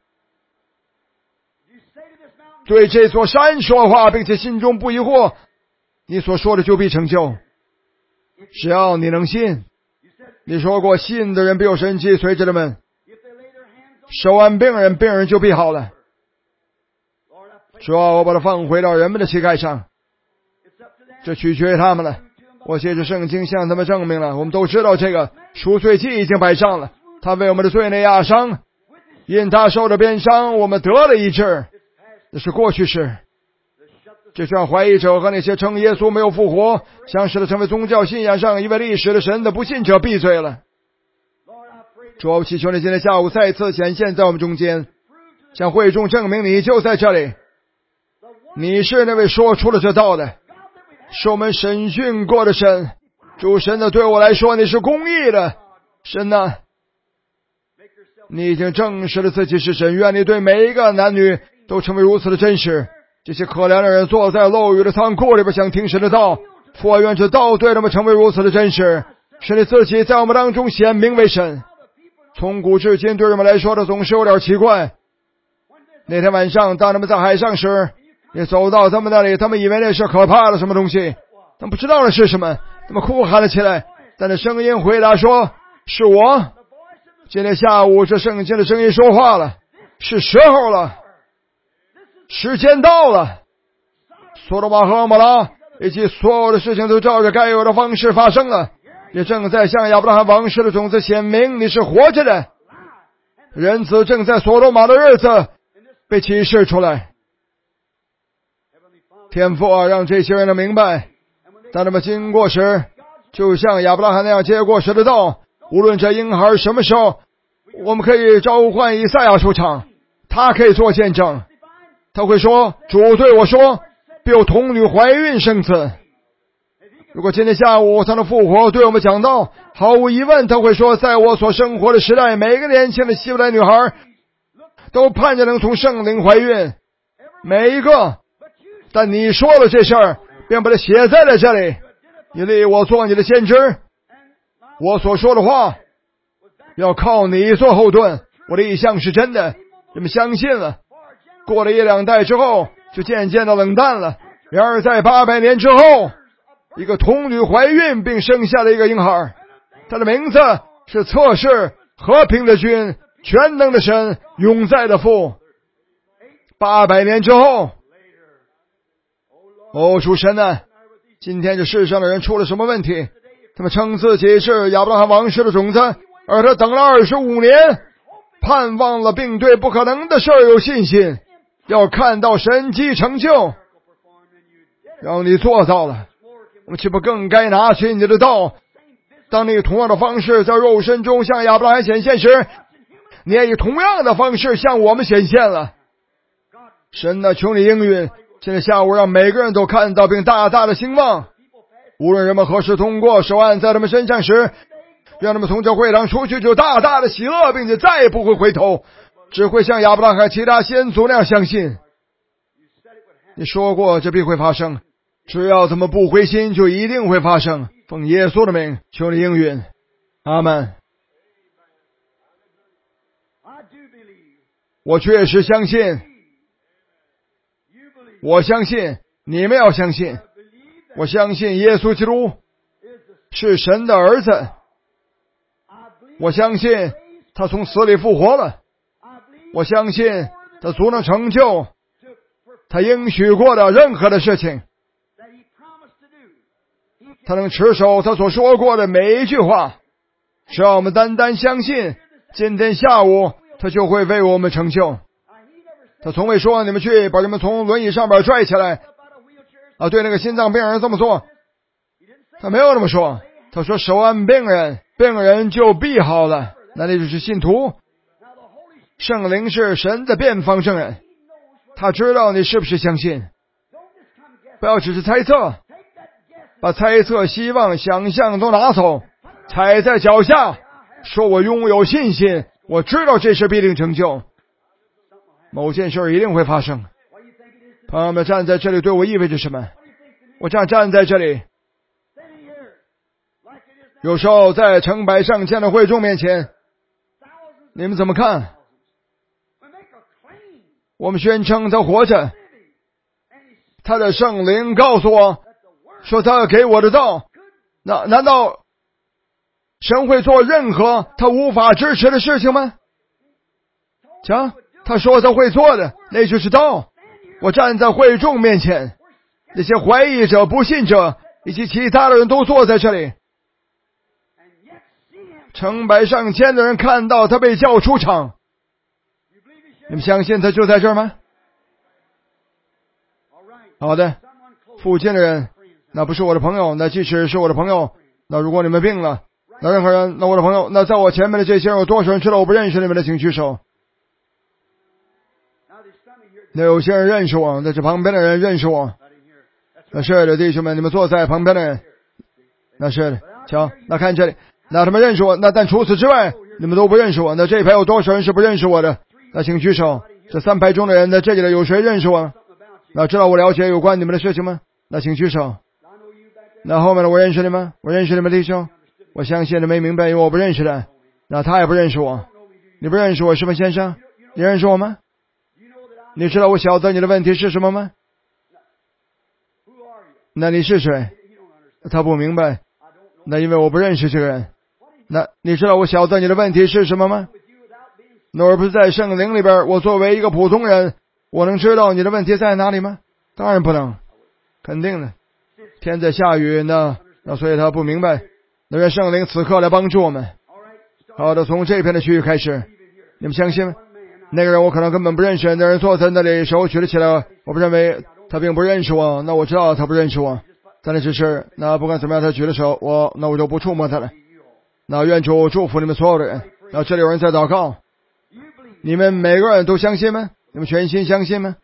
对这座山说话，并且心中不疑惑，你所说的就必成就。只要你能信，你说过信的人必有神迹随着他们，手按病人，病人就必好了。主啊，我把它放回到人们的膝盖上，这取决于他们了。我借着圣经向他们证明了，我们都知道这个赎罪祭已经摆上了，他为我们的罪内压伤，因他受的鞭伤，我们得了医治，这是过去式。这让怀疑者和那些称耶稣没有复活，像是成为宗教信仰上一位历史的神的不信者闭嘴了。主啊，我祈求你今天下午再次显现在我们中间，向会众证明你就在这里，你是那位说出了这道的，是我们审讯过的神。主神的，对我来说你是公义的神啊，你已经证实了自己是神，愿你对每一个男女都成为如此的真实。这些可怜的人坐在漏雨的仓库里边，想听神的道，父啊，愿这道对他们成为如此的真实，使你自己在我们当中显明为神。从古至今对人们来说的总是有点奇怪。那天晚上当他们在海上时，你走到他们那里，他们以为那是可怕的什么东西，他们不知道那是什么，他们哭喊了起来，但那声音回答说，是我。今天下午这圣经的声音说话了，是时候了，时间到了。索多玛和蛾摩拉以及所有的事情都照着该有的方式发生了，也正在向亚伯拉罕王室的种子显明你是活着的。人子正在索多玛的日子被启示出来。天父啊，让这些人能明白，当他们经过时，就像亚伯拉罕那样接过神的道，无论这婴孩什么时候，我们可以召唤以赛亚出场，他可以做见证，他会说，主对我说，必有童女怀孕生子。如果今天下午他能复活对我们讲道，毫无疑问他会说，在我所生活的时代，每个年轻的希伯来女孩都盼着能从圣灵怀孕，每一个。但你说了这事儿，便把它写在了这里，你立我做你的先知，我所说的话要靠你做后盾。我的意向是真的，人们相信了。过了一两代之后，就渐渐的冷淡了。然而在八百年之后，一个童女怀孕并生下了一个婴孩，他的名字是测试和平的君，全能的神，永在的父。八百年之后，哦，主神啊，今天这世上的人出了什么问题？他们称自己是亚伯拉罕王室的种子，而他等了二十五年，盼望了并对不可能的事儿有信心，要看到神迹成就，让你做到了。我们岂不更该拿起你的道，当你以同样的方式在肉身中向亚伯拉罕显现时，你也以同样的方式向我们显现了。神啊，求你应允，今天下午让每个人都看到并大大的兴旺。无论人们何时通过手按在他们身上时，让他们从这会堂出去就大大的喜乐，并且再也不会回头，只会像亚伯拉罕其他先祖那样相信。你说过这必会发生，只要他们不灰心，就一定会发生。奉耶稣的名，求你应允，阿们。 我确实相信，我相信，你们要相信，我相信耶稣基督是神的儿子，我相信他从死里复活了，我相信他足能成就他应许过的任何的事情，他能持守他所说过的每一句话，只要我们单单相信，今天下午他就会为我们成就。他从未说你们去把人们从轮椅上边拽起来啊，对那个心脏病人这么做，他没有这么说。他说手按病人，病人就必好了，那那就是信徒。圣灵是神的辩方证人，他知道你是不是相信，不要只是猜测，把猜测、希望、想象都拿走，踩在脚下，说我拥有信心，我知道这事必定成就，某件事一定会发生。朋友们，站在这里对我意味着什么？我这样站在这里，有时候在成百上千的会众面前，你们怎么看？我们宣称他活着，他的圣灵告诉我说他给我的道，那难道神会做任何他无法支持的事情吗？瞧，他说他会做的，那就是道。我站在会众面前，那些怀疑者、不信者以及其他的人都坐在这里，成百上千的人看到他被叫出场，你们相信他就在这儿吗？好的，附近的人，那不是我的朋友，那即使是我的朋友，那如果你们病了，那任何人，那我的朋友，那在我前面的这些人，有多少人知道我不认识你们的，请举手。那有些人认识我，那是旁边的人认识我，那是的，弟兄们，你们坐在旁边的人，那是的，瞧，那看这里，那他们认识我，那但除此之外你们都不认识我，那这一排有多少人是不认识我的？那请举手。这三排中的人，那这里的有谁认识我？那知道我了解有关你们的事情吗？那请举手。那后面的我认识你们，我认识你们弟兄，我相信你没明白，因为我不认识的。那他也不认识我，你不认识我是吗，先生？你认识我吗？你知道我晓得你的问题是什么吗？那你是谁？他不明白，那因为我不认识这个人。那你知道我晓得你的问题是什么吗？那而不是在圣灵里边，我作为一个普通人，我能知道你的问题在哪里吗？当然不能，肯定的。天在下雨，那那所以他不明白。那愿圣灵此刻来帮助我们。好的，从这片的区域开始，你们相信吗？那个人我可能根本不认识，那人坐在那里，手举了起来，我不认为他并不认识我，那我知道他不认识我，但那只是那不管怎么样，他举了手，我那我就不触摸他了。那愿主祝福你们所有的人。那这里有人在祷告，你们每个人都相信吗？你们全心相信吗？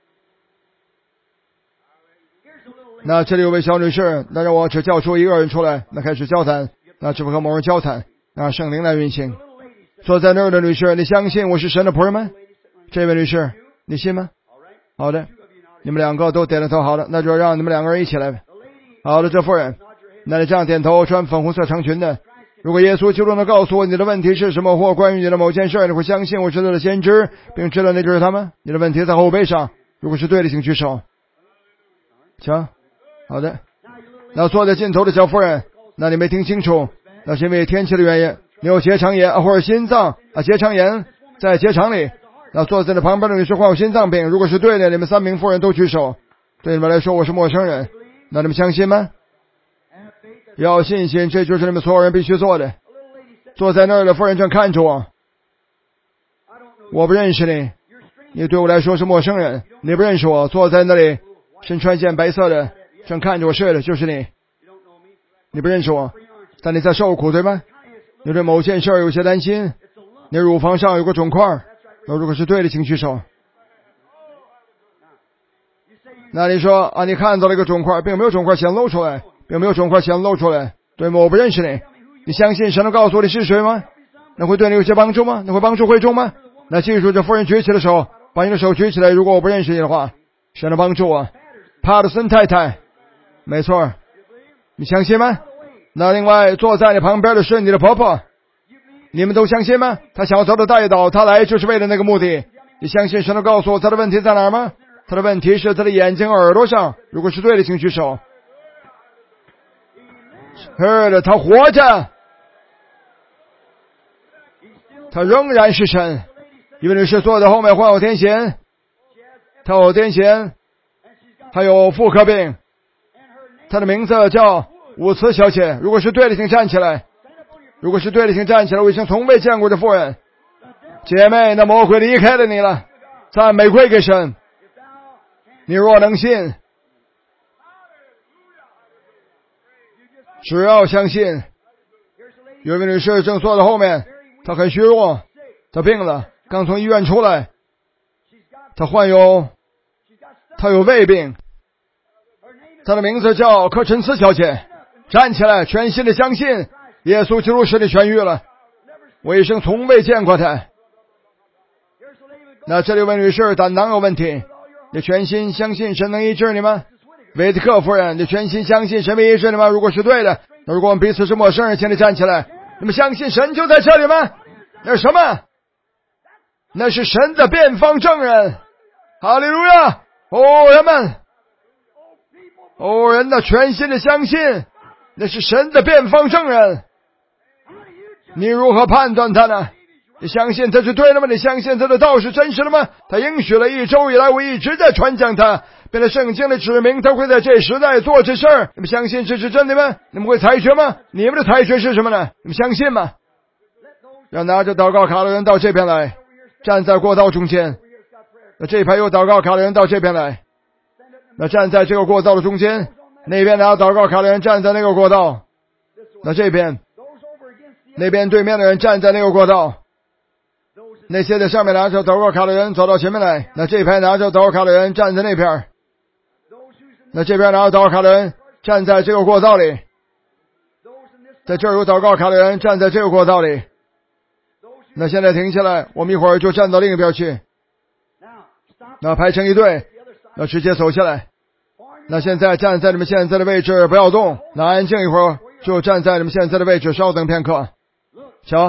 那这里有位小女士，那让我只叫出一个人出来，那开始交谈，那只不和某人交谈，那圣灵来运行。坐在那儿的女士，你相信我是神的仆人吗？这位女士，你信吗？好的，你们两个都点了头。好的，那就让你们两个人一起来呗。好的，这妇人，那你这样点头，穿粉红色长裙的。如果耶稣基督能告诉我你的问题是什么，或关于你的某件事，你会相信我知道的先知，并知道那就是他们。你的问题在后背上，如果是对的，请举手。瞧，好的。那坐在尽头的小妇人，那你没听清楚，那是因为天气的原因，你有结肠炎啊，或者心脏啊结肠炎在结肠里。那坐在那旁边的女士患有心脏病，如果是对的，你们三名妇人都举手。对你们来说我是陌生人，那你们相信吗？要信心，这就是你们所有人必须做的。坐在那儿的妇人正看着我，我不认识你，你对我来说是陌生人，你不认识我。坐在那里身穿件白色的正看着我，是的，就是你。你不认识我，但你在受苦对吗？你对某件事有些担心，你乳房上有个肿块，那如果是对的，请举手。那你说啊，你看到了一个肿块，并没有肿块显露出来，并没有肿块显露出来，对吗？我不认识你，你相信神能告诉我你是谁吗？那会对你有些帮助吗？那会帮助会众吗？那记住，这妇人举起了手，把你的手举起来。如果我不认识你的话，神能帮助我。帕特森太太，没错，你相信吗？那另外坐在你旁边的是你的婆婆，你们都相信吗？她小时候的带导，她来就是为了那个目的。 你相信神能告诉我他的问题在哪儿吗？他的问题是他的眼睛耳朵上。如果是对的，请举手。是的，他活着，他仍然是神。一位女士坐在后面患有癫痫，她有癫痫，还有妇科病，她的名字叫伍茨小姐。如果是对的，请站起来。如果是对的，请站起来。我已经从未见过这妇人。姐妹，那魔鬼离开了你了，赞美归给神。你若能信，只要相信。有一位女士正坐在后面，她很虚弱，她病了，刚从医院出来，她患有她有胃病，她的名字叫柯陈斯小姐。站起来，全心的相信耶稣基督使你痊愈了。我一生从未见过她。那这里有位女士胆囊有问题，你全心相信神能医治你吗？维特克夫人，你全心相信神会医治你吗？如果是对的，那如果我们彼此是陌生人，请你站起来。你们相信神就在这里吗？那是什么？那是神的辩方证人。哈利路亚！哦，人们，哦，人的全心的相信，那是神的辩方证人。你如何判断他呢？你相信他是对的吗？你相信他的道是真实的吗？他应许了，一周以来我一直在传讲他，并且圣经的指明他会在这时代做这事儿。你们相信这是真的吗？你们会裁决吗？你们的裁决是什么呢？你们相信吗？让拿着祷告卡的人到这边来，站在过道中间。那这一排有祷告卡的人到这边来，那站在这个过道的中间。那边拿祷告卡的人站在那个过道，那这边那边对面的人站在那个过道。那些在上面拿着祷告卡的人走到前面来，那这一排拿着祷告卡的人站在那边，那这边拿着祷告卡的人站在这个过道里，在这儿有祷告卡的人站在这个过道里。那现在停下来，我们一会儿就站到另一边去，那排成一队，那直接走下来。那现在站在你们现在的位置，不要动，那安静一会儿，就站在你们现在的位置，稍等片刻。瞧，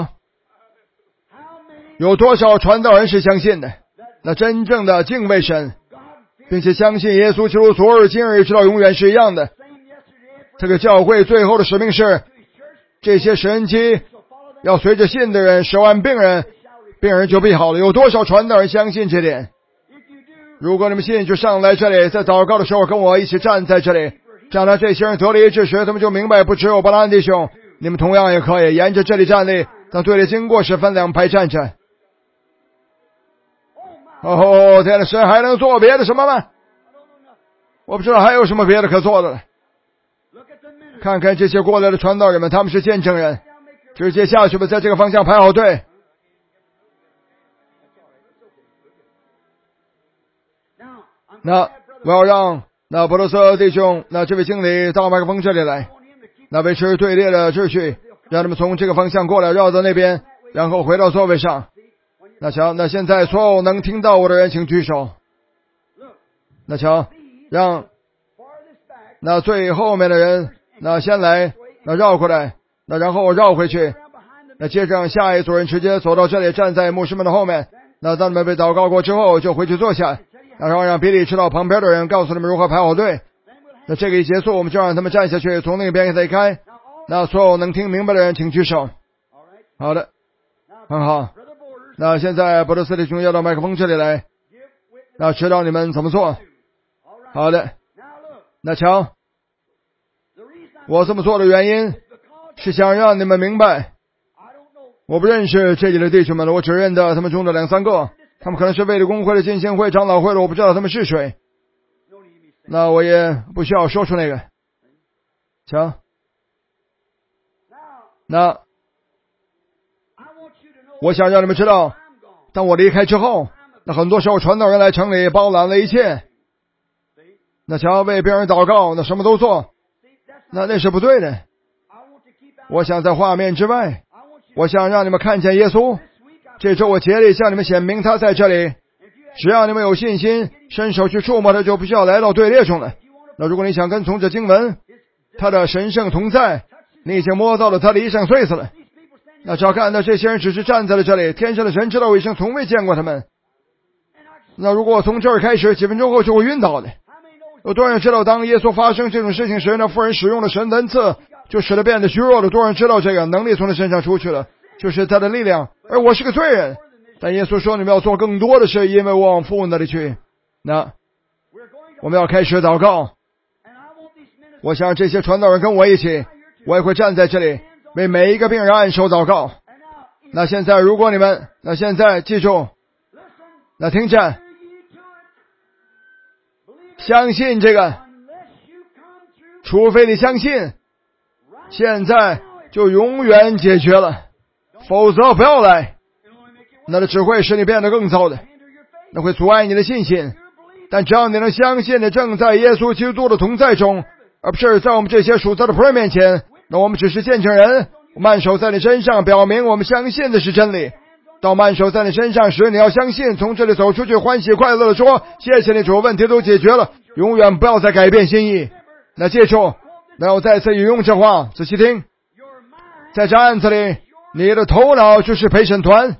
有多少传道人是相信的？那真正的敬畏神，并且相信耶稣基督昨日今日直到永远是一样的。这个教会最后的使命是，这些神迹要随着信的人手按病人，病人就必好了。有多少传道人相信这点？如果你们信，就上来这里，在祷告的时候跟我一起站在这里，这样呢，这些人得了医治时，他们就明白不只有巴兰弟兄，你们同样也可以沿着这里站立，当队里经过时分两排站着。哦，天哪，神还能做别的什么吗？我不知道还有什么别的可做的了。看看这些过来的传道人们，他们是见证人。直接下去吧，在这个方向排好队。那我要让那伯罗斯弟兄，那这位经理到麦克风这里来，那维持队列的秩序，让他们从这个方向过来，绕到那边，然后回到座位上。那瞧，那现在所有能听到我的人请举手。那瞧，让那最后面的人那先来，那绕过来，那然后绕回去，那接着下一组人直接走到这里，站在牧师们的后面。那当你们被祷告过之后就回去坐下，然后让比利知道旁边的人告诉你们如何排好队。那这个一结束，我们就让他们站下去，从那边再开。那所有能听明白的人请举手。好的，很好。那现在伯特斯弟兄要到麦克风这里来，那指导你们怎么做。好的，那瞧，我这么做的原因是想让你们明白，我不认识这里的弟兄们了，我只认得他们中的两三个，他们可能是卫理公会的、浸信会、长老会的，我不知道他们是谁，那我也不需要说出那个。瞧，那我想让你们知道，当我离开之后，那很多时候传道人来城里包揽了一切，那想要为别人祷告，那什么都做，那那是不对的。我想在画面之外，我想让你们看见耶稣。这周我竭力向你们显明他在这里，只要你们有信心伸手去触摸他，就不需要来到队列中了。那如果你想跟从这经文，他的神圣同在，你已经摸到了他的衣裳穗子了。那只要看到这些人只是站在了这里，天上的神知道我一生从未见过他们， 那如果从这儿开始，几分钟后就会晕倒的。有多少人知道，当耶稣发生这种事情时，那妇人使用了神的恩赐，就使他变得虚弱了？多少人知道这个能力从他身上出去了，就是他的力量。而我是个罪人，但耶稣说你们要做更多的事，因为我往父那里去。那我们要开始祷告。我想让这些传道人跟我一起，我也会站在这里为每一个病人按手祷告。那现在如果你们，那现在记住，那听着，相信这个，除非你相信，现在就永远解决了，否则不要来。那只会使你变得更糟的，那会阻碍你的信心。但只要你能相信你正在耶稣基督的同在中，而不是在我们这些属他的仆人面前，那我们只是见证人。我们按手在你身上，表明我们相信的是真理。当我们按手在你身上时，你要相信，从这里走出去，欢喜快乐的说，谢谢你主，问题都解决了，永远不要再改变心意。那记住，那我再次引用这话，仔细听。在这案子里，你的头脑就是陪审团，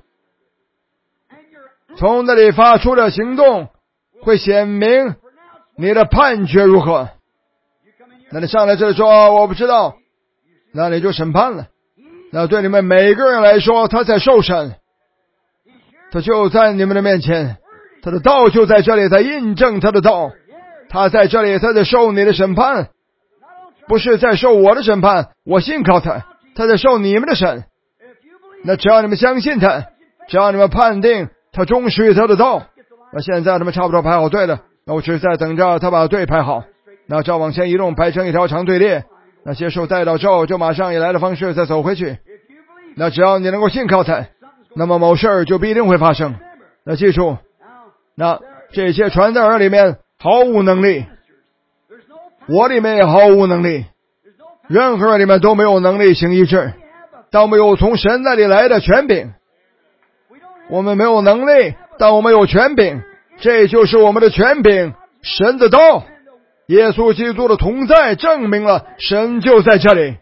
从那里发出的行动会显明你的判决如何。那你上来这里说、哦、我不知道，那你就审判了。那对你们每个人来说，他在受审，他就在你们的面前，他的道就在这里，在印证他的道，他在这里，他在受你的审判，不是在受我的审判，我信靠他，他在受你们的审。那只要你们相信他，只要你们判定他忠实于他的道，那现在他们差不多排好队了，那我只是在等着他把队排好，那照往前移动，排成一条长队列。那接受带到之后，就马上以来的方式再走回去。那只要你能够信靠他，那么某事儿就必定会发生。那记住，那这些传道人里面毫无能力，我里面也毫无能力，任何人里面都没有能力行医治，但我们有从神那里来的权柄。我们没有能力，但我们有权柄，这就是我们的权柄，神的道。耶稣基督的同在证明了神就在这里。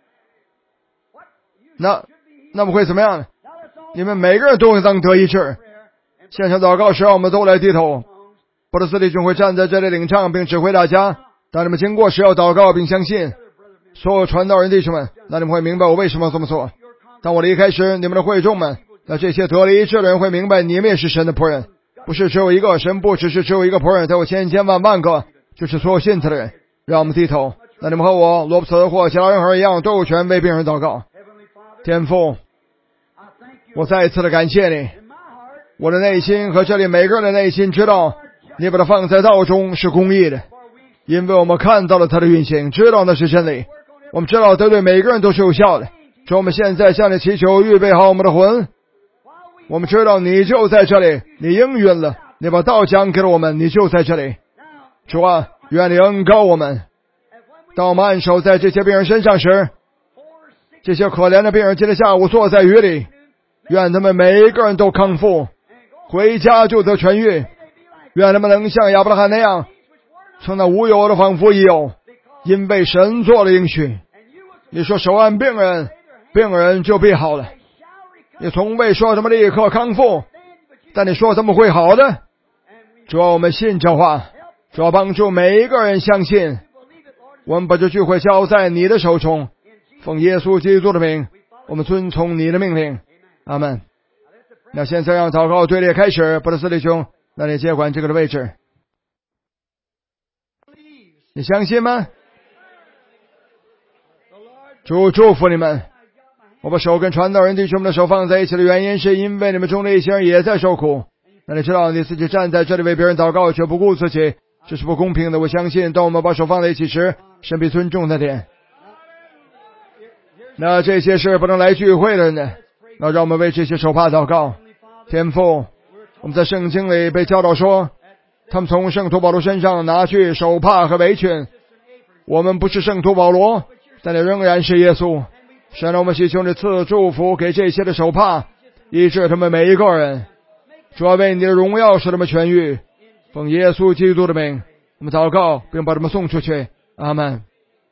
那那么会怎么样呢？你们每个人都会当得医治。线上祷告时，我们都来低头。波特斯利军会站在这里领唱并指挥大家。当你们经过时要祷告并相信。所有传道人弟兄们，那你们会明白我为什么这么做。当我离开时，你们的会众们，那这些得了医治的人会明白，你们也是神的仆人，不是只有一个神，不只是只有一个仆人，他有千千万万个，就是所有信他的人。让我们低头。那你们和我罗伯茨或其他任何人一样，都有权为病人祷告。天父，我再一次的感谢你。我的内心和这里每个人的内心知道，你把它放在道中是公义的，因为我们看到了它的运行，知道那是真理。我们知道它对每个人都是有效的。主，我们现在向你祈求，预备好我们的魂。我们知道你就在这里，你应允了，你把道讲给了我们，你就在这里。主啊，愿你恩膏我们。当我们按手在这些病人身上时，这些可怜的病人今天下午坐在雨里，愿他们每一个人都康复，回家就得痊愈。愿他们能像亚伯拉罕那样，从那无有的仿佛已有，因为神做了应许。你说手按病人，病人就必好了。你从未说他们立刻康复，但你说他们会好的。主要我们信这话，主要帮助每一个人相信。我们把这聚会交在你的手中，奉耶稣基督的名，我们遵从你的命令。阿们。那现在让祷告队列开始，布特斯利兄，那你接管这个的位置。你相信吗？主祝福你们。我把手跟传道人弟兄们的手放在一起的原因，是因为你们中的一些人也在受苦。那你知道你自己站在这里为别人祷告却不顾自己，这是不公平的。我相信当我们把手放在一起时，神必尊重那点。那这些是不能来聚会的人呢，那让我们为这些手帕祷告。天父，我们在圣经里被教导说，他们从圣徒保罗身上拿去手帕和围裙。我们不是圣徒保罗，但也仍然是耶稣。神，让我们祈求你赐祝福给这些的手帕，医治他们每一个人。主要为你的荣耀使他们痊愈。奉耶稣基督的名，我们祷告并把他们送出去。阿们。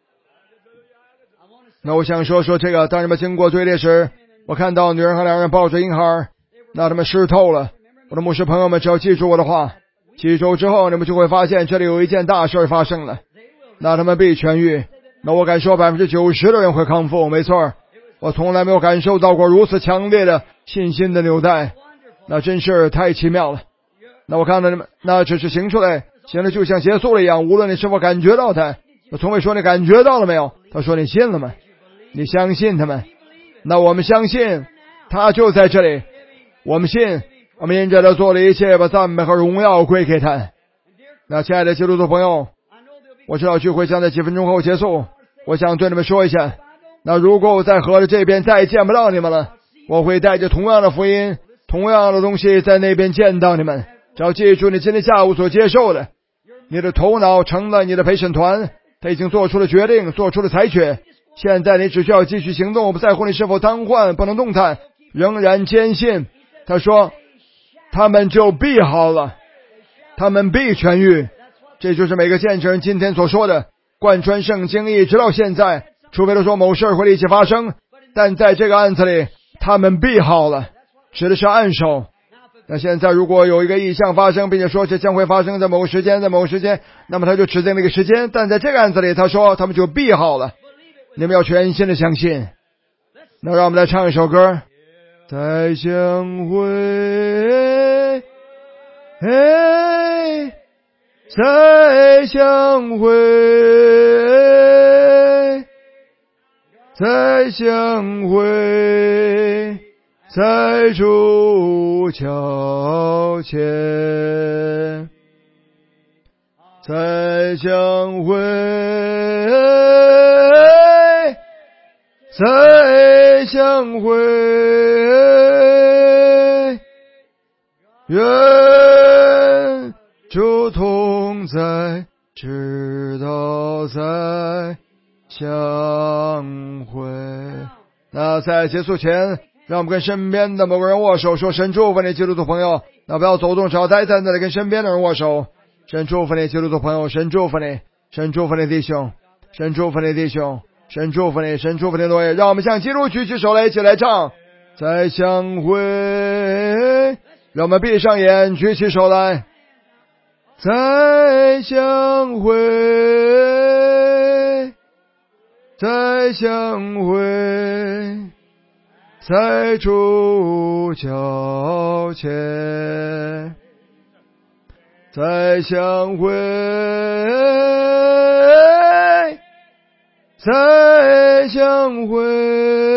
那我想说说这个，当你们经过队列时，我看到女人和两人抱着婴孩，那他们湿透了。 我的牧师朋友们，只要记住我的话，几周之后你们就会发现这里有一件大事发生了，那他们必痊愈。那我敢说百分之九十的人会康复，没错，我从来没有感受到过如此强烈的信心的纽带，那真是太奇妙了。那我看到你们，那只是行出来，行的就像结束了一样，无论你是否感觉到它。我从未说你感觉到了没有，他说你信了吗？你相信他们？那我们相信他就在这里，我们信，我们因着他做了一切，把赞美和荣耀归给他。那亲爱的基督徒朋友，我知道聚会将在几分钟后结束，我想对你们说一下，那如果我在河的这边再见不到你们了，我会带着同样的福音，同样的东西在那边见到你们。只要记住你今天下午所接受的，你的头脑成了你的陪审团，他已经做出了决定，做出了裁决，现在你只需要继续行动，我不在乎你是否瘫痪不能动弹，仍然坚信。他说他们就必好了，他们必痊愈。这就是每个见证人今天所说的，贯穿圣经一直到现在，除非他说某事会立即发生，但在这个案子里他们必好了，指的是按手。那现在如果有一个异象发生，并且说这将会发生在某个时间，在某个时间，那么他就指定那个时间，但在这个案子里他说他们就必好了，你们要全心的相信。那让我们来唱一首歌，再相会，哎，再相会，再相会，在主桥前，再相会，再相会，愿主同在，直到再相会。那在结束前，让我们跟身边的某个人握手，说神祝福你基督徒朋友。那不要走动，只要待在那里跟身边的人握手。神祝福你基督徒朋友，神祝福你，神祝福你弟兄，神祝福你弟兄，神祝福你，神祝福你落叶。让我们向基督举起手来，一起来唱再相会。让我们闭上眼，举起手来，再相会，再相会，在主桥前，再相会，再相会。